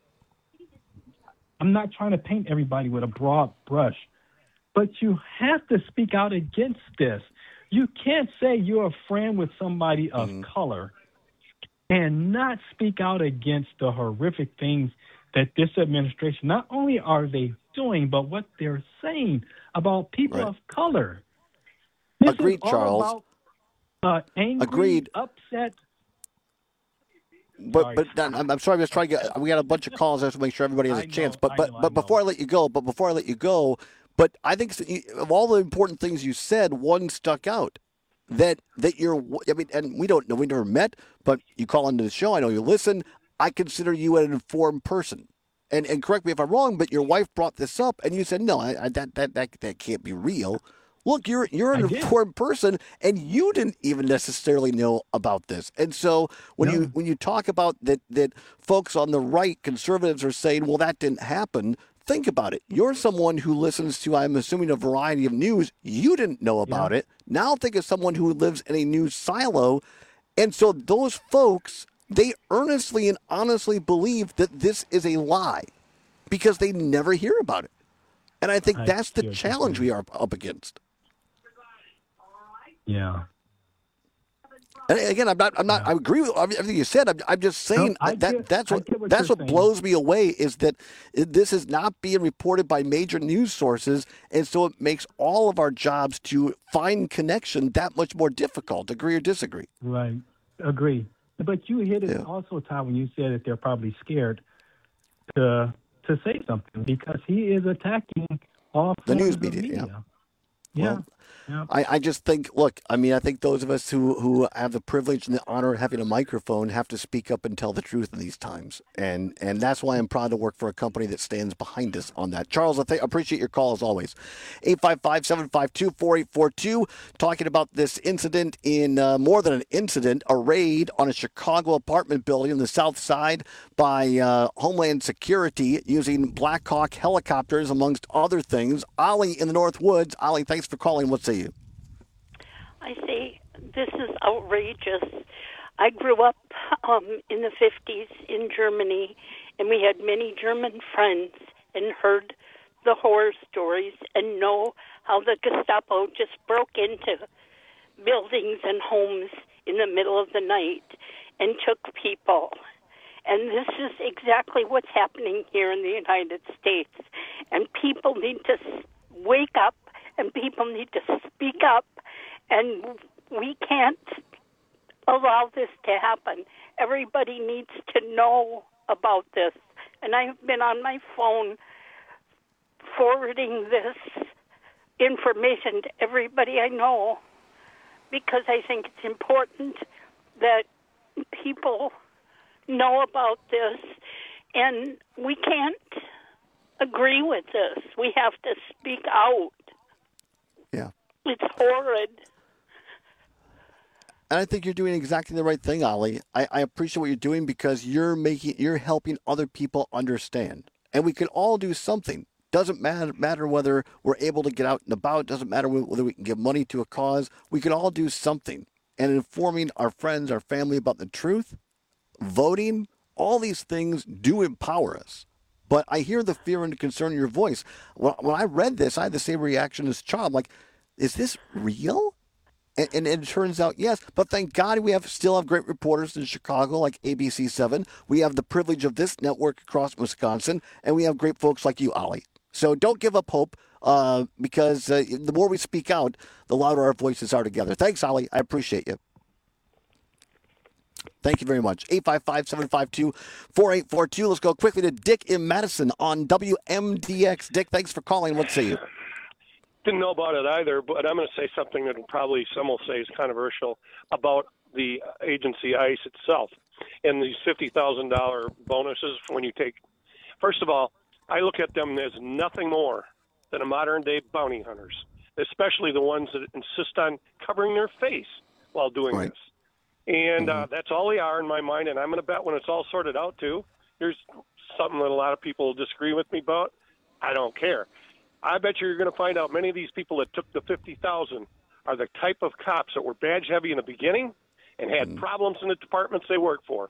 I'm not trying to paint everybody with a broad brush, but you have to speak out against this. You can't say you're a friend with somebody of mm. color and not speak out against the horrific things that this administration, not only are they doing, but what they're saying about people right. of color. This Agreed, is all Charles. About, uh, angry, Agreed. upset. But Sorry. but I'm, I'm sorry. I'm just trying to get. We got a bunch of calls. I have to make sure everybody has a I chance. know, But I but know, but I before I know. let you go, but before I let you go, but I think of all the important things you said, one stuck out. That that you're. I mean, and we don't know. We never met, but you call into the show. I know you listen. I consider you an informed person. And and correct me if I'm wrong, but your wife brought this up, and you said no, I, I, that that that that can't be real. Look, you're you're an informed person, and you didn't even necessarily know about this. And so when no. you when you talk about that that folks on the right, conservatives, are saying, well, that didn't happen. Think about it. You're someone who listens to, I'm assuming, a variety of news. You didn't know about yeah. it. Now think of someone who lives in a news silo, and so those folks, they earnestly and honestly believe that this is a lie because they never hear about it. And I think I that's the challenge we are up against. Yeah. And again, I'm not. I'm not. Yeah. I agree with everything you said. I'm, I'm just saying no, that get, that's what, what that's what saying. blows me away is that this is not being reported by major news sources, and so it makes all of our jobs to find connection that much more difficult. Agree or disagree? Right. Agree. But you hit it Yeah. also, Todd, when you said that they're probably scared to to say something because he is attacking all The forms news of media, media. yeah. Yeah. Well, yeah. I, I just think, look, I mean, I think those of us who, who have the privilege and the honor of having a microphone have to speak up and tell the truth in these times. And and that's why I'm proud to work for a company that stands behind us on that. Charles, I th- appreciate your call as always. eight five five, seven five two, four eight four two, talking about this incident in, uh, more than an incident, a raid on a Chicago apartment building on the south side by uh, Homeland Security using Black Hawk helicopters, amongst other things. Ollie in the North Woods. Ollie, thanks for calling. What say you? I say this is outrageous. I grew up um, in the fifties in Germany, and we had many German friends and heard the horror stories and know how the Gestapo just broke into buildings and homes in the middle of the night and took people. And this is exactly what's happening here in the United States. And people need to wake up, and people need to speak up, and we can't allow this to happen. Everybody needs to know about this. And I've been on my phone forwarding this information to everybody I know because I think it's important that people know about this, and we can't agree with this. We have to speak out. Yeah. It's horrid. And I think you're doing exactly the right thing, Ollie. I, I appreciate what you're doing because you're making, you're helping other people understand. And we can all do something. Doesn't matter, matter whether we're able to get out and about. Doesn't matter whether we can give money to a cause. We can all do something. And informing our friends, our family about the truth, voting, all these things do empower us. But I hear the fear and concern in your voice. When, when I read this, I had the same reaction as Chad. Like, is this real? And, and it turns out, yes. But thank God we have still have great reporters in Chicago like A B C seven. We have the privilege of this network across Wisconsin. And we have great folks like you, Ollie. So don't give up hope uh, because uh, the more we speak out, the louder our voices are together. Thanks, Ollie. I appreciate you. Thank you very much. eight five five, seven five two, four eight four two. Let's go quickly to Dick in Madison on W M D X. Dick, thanks for calling. What say you? Didn't know about it either, but I'm going to say something that probably some will say is controversial about the agency ICE itself and these fifty thousand dollars bonuses when you take. First of all, I look at them as nothing more than a modern-day bounty hunters, especially the ones that insist on covering their face while doing right. this. And uh, that's all they are in my mind, and I'm going to bet when it's all sorted out, too, here's something that a lot of people disagree with me about. I don't care. I bet you you're going to find out many of these people that took the fifty thousand dollars are the type of cops that were badge-heavy in the beginning and had mm. problems in the departments they worked for.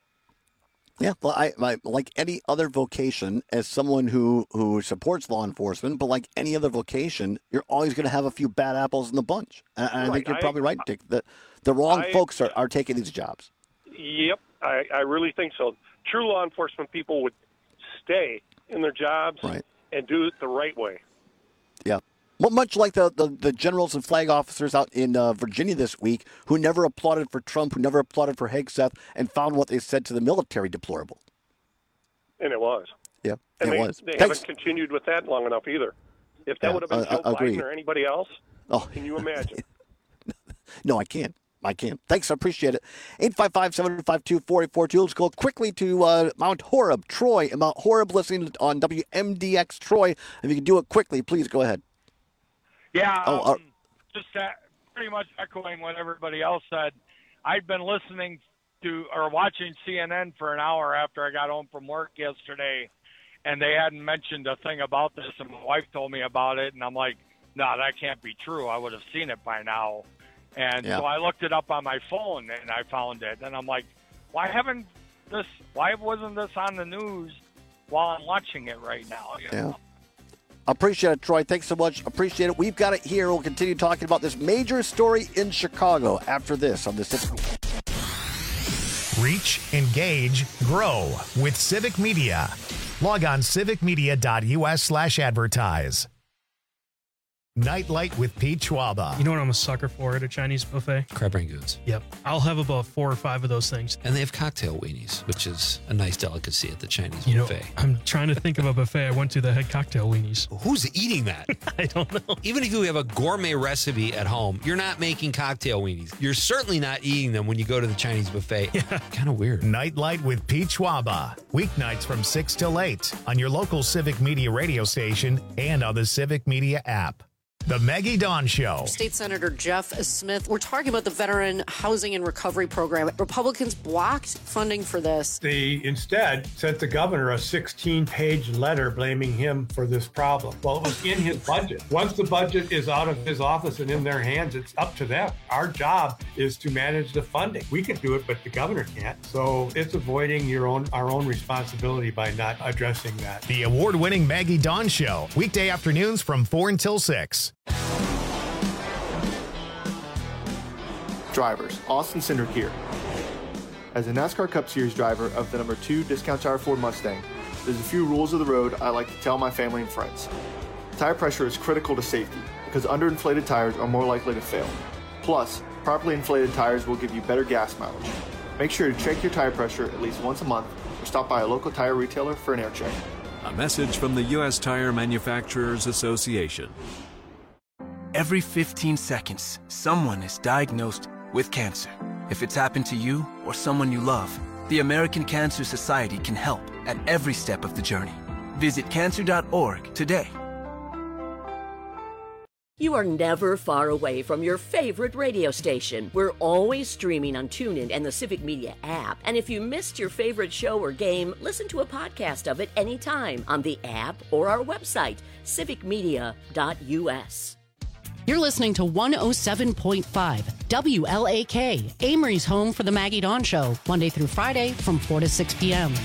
Yeah, well, I, I like any other vocation, as someone who, who supports law enforcement, but like any other vocation, you're always going to have a few bad apples in the bunch. And, and right. I think you're probably I, right, Dick. The, the wrong I, folks are, are taking these jobs. Yep, I, I really think so. True law enforcement people would stay in their jobs right. and do it the right way. Yeah. Well, much like the, the, the generals and flag officers out in uh, Virginia this week who never applauded for Trump, who never applauded for Hegseth, and found what they said to the military deplorable. And it was. Yeah, and it they, was. They Thanks. haven't continued with that long enough either. If that yeah, would have been uh, Joe uh, Biden or anybody else, oh. can you imagine? No, I can't. I can't. Thanks, I appreciate it. eight five five, seven five two, four eight four two. Let's go quickly to uh, Mount Horeb, Troy. Mount Horeb, listening on W M D X Troy. If you can do it quickly, please go ahead. Yeah, oh, um, uh, just uh, pretty much echoing what everybody else said. I'd been listening to or watching C N N for an hour after I got home from work yesterday, and they hadn't mentioned a thing about this, and my wife told me about it, and I'm like, no, that can't be true. I would have seen it by now. And yeah. so I looked it up on my phone, and I found it, and I'm like, why haven't this, why wasn't this on the news while I'm watching it right now? You know? Yeah. Appreciate it, Troy. Thanks so much. Appreciate it. We've got it here. We'll continue talking about this major story in Chicago after this on the Civic. Reach, engage, grow with Civic Media. Log on civic media dot u s slash advertise. Nightlight with Pete Schwaba. You know what I'm a sucker for at a Chinese buffet? Crab rangoons. Yep. I'll have about four or five of those things. And they have cocktail weenies, which is a nice delicacy at the Chinese you buffet. Know, I'm trying to think of a buffet I went to that had cocktail weenies. Who's eating that? I don't know. Even if you have a gourmet recipe at home, you're not making cocktail weenies. You're certainly not eating them when you go to the Chinese buffet. Yeah. Kind of weird. Nightlight with Pete Schwaba. Weeknights from six till eight on your local Civic Media radio station and on the Civic Media app. The Maggie Dawn Show. State Senator Jeff Smith, we're talking about the Veteran Housing and Recovery Program. Republicans blocked funding for this. They instead sent the governor a sixteen-page letter blaming him for this problem. Well, it was in his budget. Once the budget is out of his office and in their hands, it's up to them. Our job is to manage the funding. We can do it, but the governor can't. So it's avoiding your own our own responsibility by not addressing that. The award-winning Maggie Dawn Show. Weekday afternoons from four until six. Drivers, Austin Cindric here. As a NASCAR Cup Series driver of the number two Discount Tire Ford Mustang, there's a few rules of the road I like to tell my family and friends. Tire pressure is critical to safety because underinflated tires are more likely to fail. Plus, properly inflated tires will give you better gas mileage. Make sure to check your tire pressure at least once a month or stop by a local tire retailer for an air check. A message from the U S Tire Manufacturers Association. Every fifteen seconds, someone is diagnosed with cancer. If it's happened to you or someone you love, the American Cancer Society can help at every step of the journey. Visit cancer dot org today. You are never far away from your favorite radio station. We're always streaming on TuneIn and the Civic Media app. And if you missed your favorite show or game, listen to a podcast of it anytime on the app or our website, civic media dot u s. You're listening to one oh seven point five W L A K, Amory's home for the Maggie Dawn Show, Monday through Friday from four to six p.m.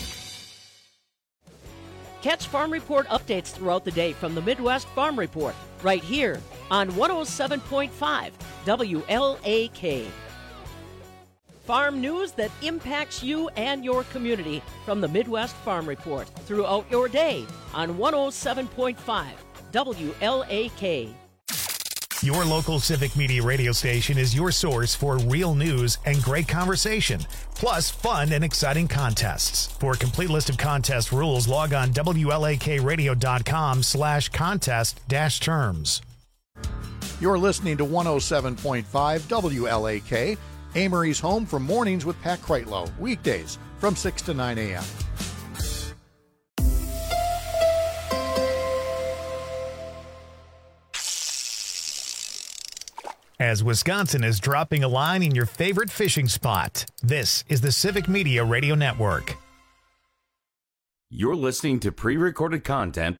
Catch Farm Report updates throughout the day from the Midwest Farm Report, right here on one oh seven point five W L A K. Farm news that impacts you and your community from the Midwest Farm Report throughout your day on one oh seven point five W L A K. Your local Civic Media radio station is your source for real news and great conversation, plus fun and exciting contests. For a complete list of contest rules, log on W L A K radio dot com slash contest dash terms. You're listening to one oh seven point five W L A K, Amory's home for mornings with Pat Kreitlow, weekdays from six to nine a.m. As Wisconsin is dropping a line in your favorite fishing spot, this is the Civic Media Radio Network. You're listening to pre-recorded content.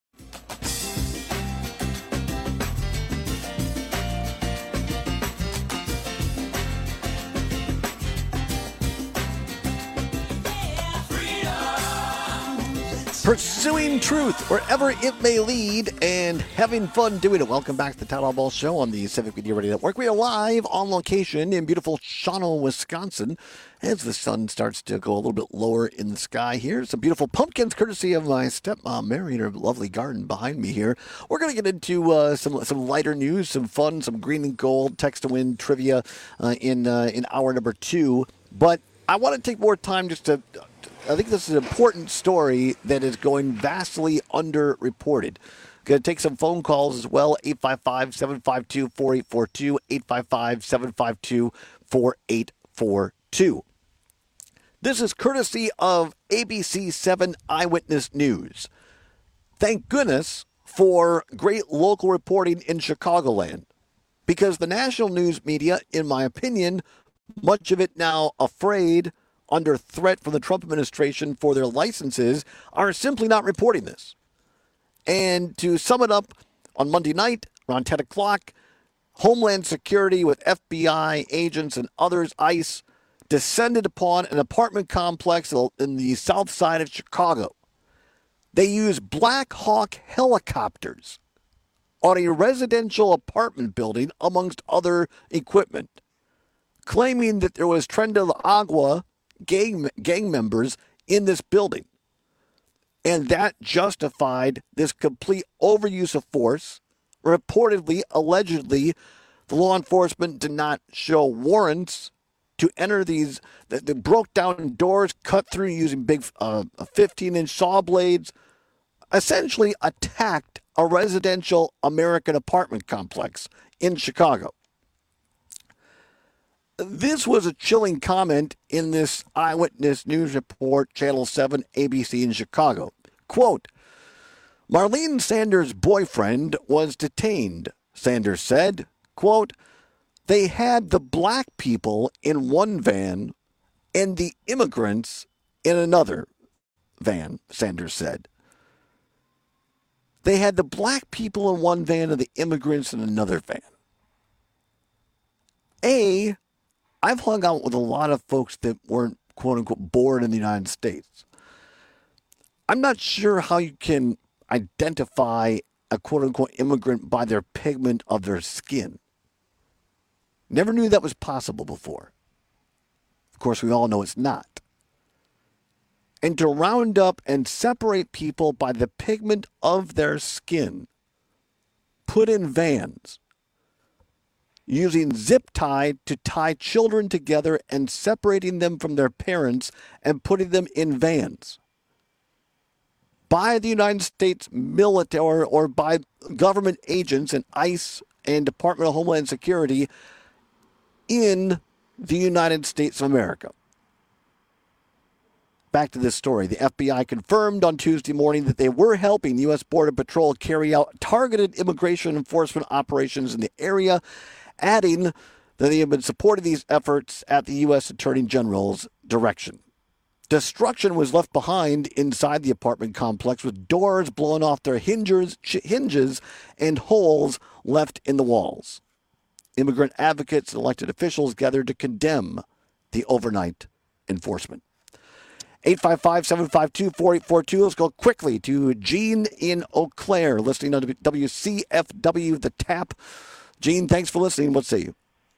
Pursuing truth wherever it may lead and having fun doing it. Welcome back to the Town Hall Ball Show on the Civic Media Radio Network. We are live on location in beautiful Shawano, Wisconsin, as the sun starts to go a little bit lower in the sky here. Some beautiful pumpkins courtesy of my stepmom, Mary, in her lovely garden behind me here. We're going to get into uh, some some lighter news, some fun, some green and gold text to win trivia uh, in uh, in hour number two. But I want to take more time just to... I think this is an important story that is going vastly underreported. Going to take some phone calls as well, eight five five, seven five two, four eight four two, eight five five, seven five two, four eight four two. This is courtesy of A B C seven Eyewitness News. Thank goodness for great local reporting in Chicagoland, because the national news media, in my opinion, much of it now afraid, under threat from the Trump administration for their licenses, are simply not reporting this. And to sum it up, on Monday night, around ten o'clock, Homeland Security with F B I agents and others, ICE, descended upon an apartment complex in the south side of Chicago. They used Black Hawk helicopters on a residential apartment building, amongst other equipment, claiming that there was Tren de la Agua gang, gang members in this building. And that justified this complete overuse of force, reportedly, allegedly, the law enforcement did not show warrants to enter these. They, they broke down doors, cut through using big uh, fifteen-inch saw blades, essentially attacked a residential American apartment complex in Chicago. This was a chilling comment in this Eyewitness News Report, Channel seven, A B C in Chicago. Quote, Marlene Sanders' boyfriend was detained, Sanders said. Quote, they had the black people in one van and the immigrants in another van, Sanders said. They had the black people in one van and the immigrants in another van. A, I've hung out with a lot of folks that weren't, quote unquote, born in the United States. I'm not sure how you can identify a quote unquote immigrant by their pigment of their skin. Never knew that was possible before. Of course, we all know it's not. And to round up and separate people by the pigment of their skin, put in vans, using zip tie to tie children together and separating them from their parents and putting them in vans by the United States military or, or by government agents and ICE and Department of Homeland Security in the United States of America. Back to this story. The F B I confirmed on Tuesday morning that they were helping U S Border Patrol carry out targeted immigration enforcement operations in the area, adding that they have been supporting these efforts at the U S Attorney General's direction. Destruction was left behind inside the apartment complex with doors blown off their hinges, hinges and holes left in the walls. Immigrant advocates and elected officials gathered to condemn the overnight enforcement. eight five five, seven five two, four eight four two. Let's go quickly to Gene in Eau Claire, listening on W C F W, The Tap. Gene, thanks for listening. What say you?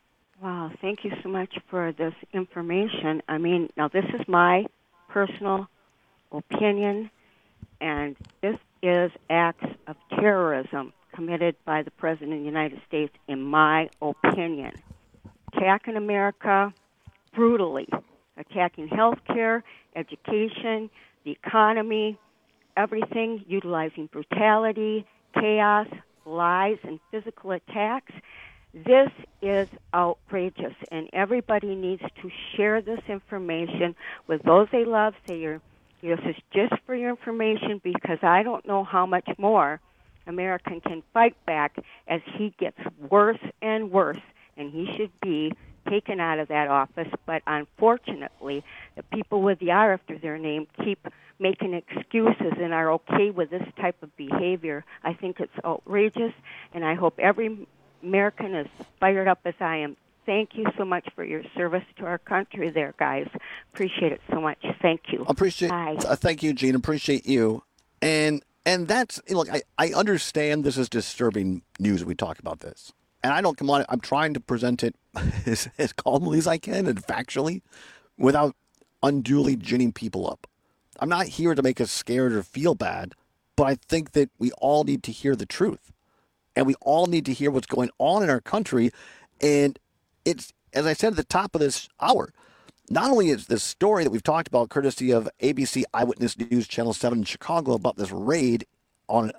Wow, thank you so much for this information. I mean, now this is my personal opinion, and this is acts of terrorism committed by the President of the United States, in my opinion. Attacking America brutally, attacking health care, education, the economy, everything, utilizing brutality, chaos, lies, and physical attacks. This is outrageous, and everybody needs to share this information with those they love. Say, you're, this is just for your information, because I don't know how much more American can fight back as he gets worse and worse, and he should be taken out of that office. But unfortunately, the people with the R after their name keep making excuses and are okay with this type of behavior. I think it's outrageous, and I hope every American is fired up as I am. Thank you so much for your service to our country there, guys. Appreciate it so much. Thank you. Appreciate uh, Thank you, Gene. Appreciate you. And and that's, look, I, I understand this is disturbing news. We talk about this. And I don't come on, I'm trying to present it as, as calmly as I can and factually without unduly ginning people up. I'm not here to make us scared or feel bad, but I think that we all need to hear the truth. And we all need to hear what's going on in our country. And it's, as I said at the top of this hour, not only is this story that we've talked about, courtesy of A B C Eyewitness News Channel seven in Chicago, about this raid on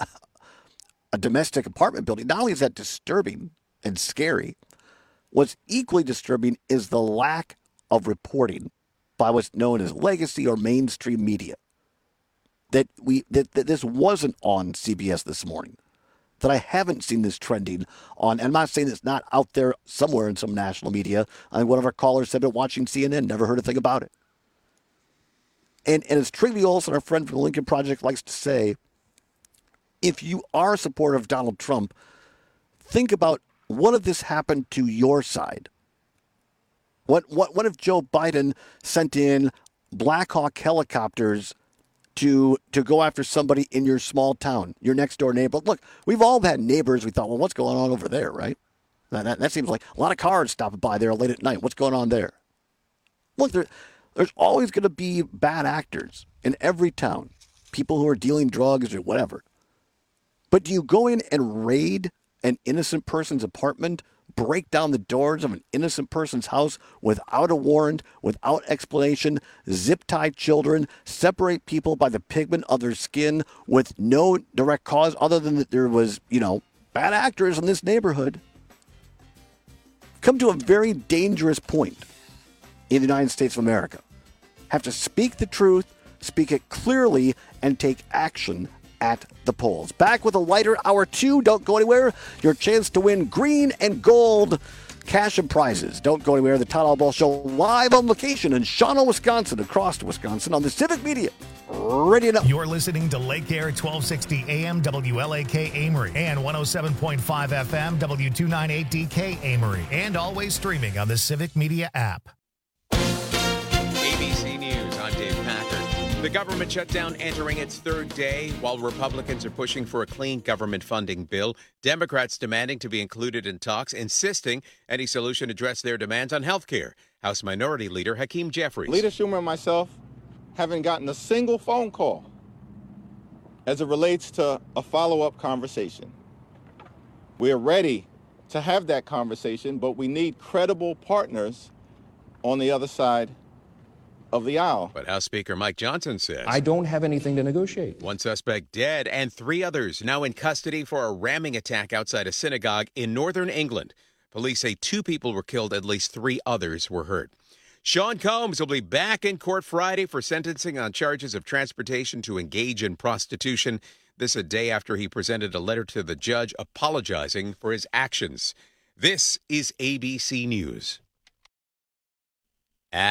a domestic apartment building, not only is that disturbing and scary, what's equally disturbing is the lack of reporting by what's known as legacy or mainstream media. That we that, that this wasn't on C B S this morning. That I haven't seen this trending on, and I'm not saying it's not out there somewhere in some national media. I mean, one of our callers said they're watching C N N, never heard a thing about it. And, and as Trivia Olson, our friend from the Lincoln Project, likes to say, if you are a supporter of Donald Trump, think about, what if this happened to your side? What, what, what if Joe Biden sent in Black Hawk helicopters to to go after somebody in your small town, your next door neighbor? Look, we've all had neighbors. We thought, well, what's going on over there, right? That, that, that seems like a lot of cars stopping by there late at night. What's going on there? Look, there, there's always going to be bad actors in every town, people who are dealing drugs or whatever. But do you go in and raid an innocent person's apartment, break down the doors of an innocent person's house without a warrant, without explanation, zip-tie children, separate people by the pigment of their skin with no direct cause other than that there was, you know, bad actors in this neighborhood. Come to a very dangerous point in the United States of America. Have to speak the truth, speak it clearly, and take action at the polls. Back with a lighter hour two. Don't go anywhere. Your chance to win green and gold cash and prizes. Don't go anywhere. The Todd Ball Show live on location in Shawano, Wisconsin, across to Wisconsin on the Civic Media Radio Network. You're listening to Lake Air twelve sixty A M W L A K Amory and one oh seven point five F M W two ninety-eight D K Amory, and always streaming on the Civic Media app. A B C News, I'm Dave Packard. The government shutdown entering its third day. While Republicans are pushing for a clean government funding bill, Democrats demanding to be included in talks, insisting any solution address their demands on health care. House Minority Leader Hakeem Jeffries. Leader Schumer and myself haven't gotten a single phone call as it relates to a follow-up conversation. We are ready to have that conversation, but we need credible partners on the other side of the aisle. But House Speaker Mike Johnson says, I don't have anything to negotiate. One suspect dead and three others now in custody for a ramming attack outside a synagogue in northern England. Police say two people were killed, at least three others were hurt. Sean Combs will be back in court Friday for sentencing on charges of transportation to engage in prostitution. This a day after he presented a letter to the judge apologizing for his actions. This is A B C News.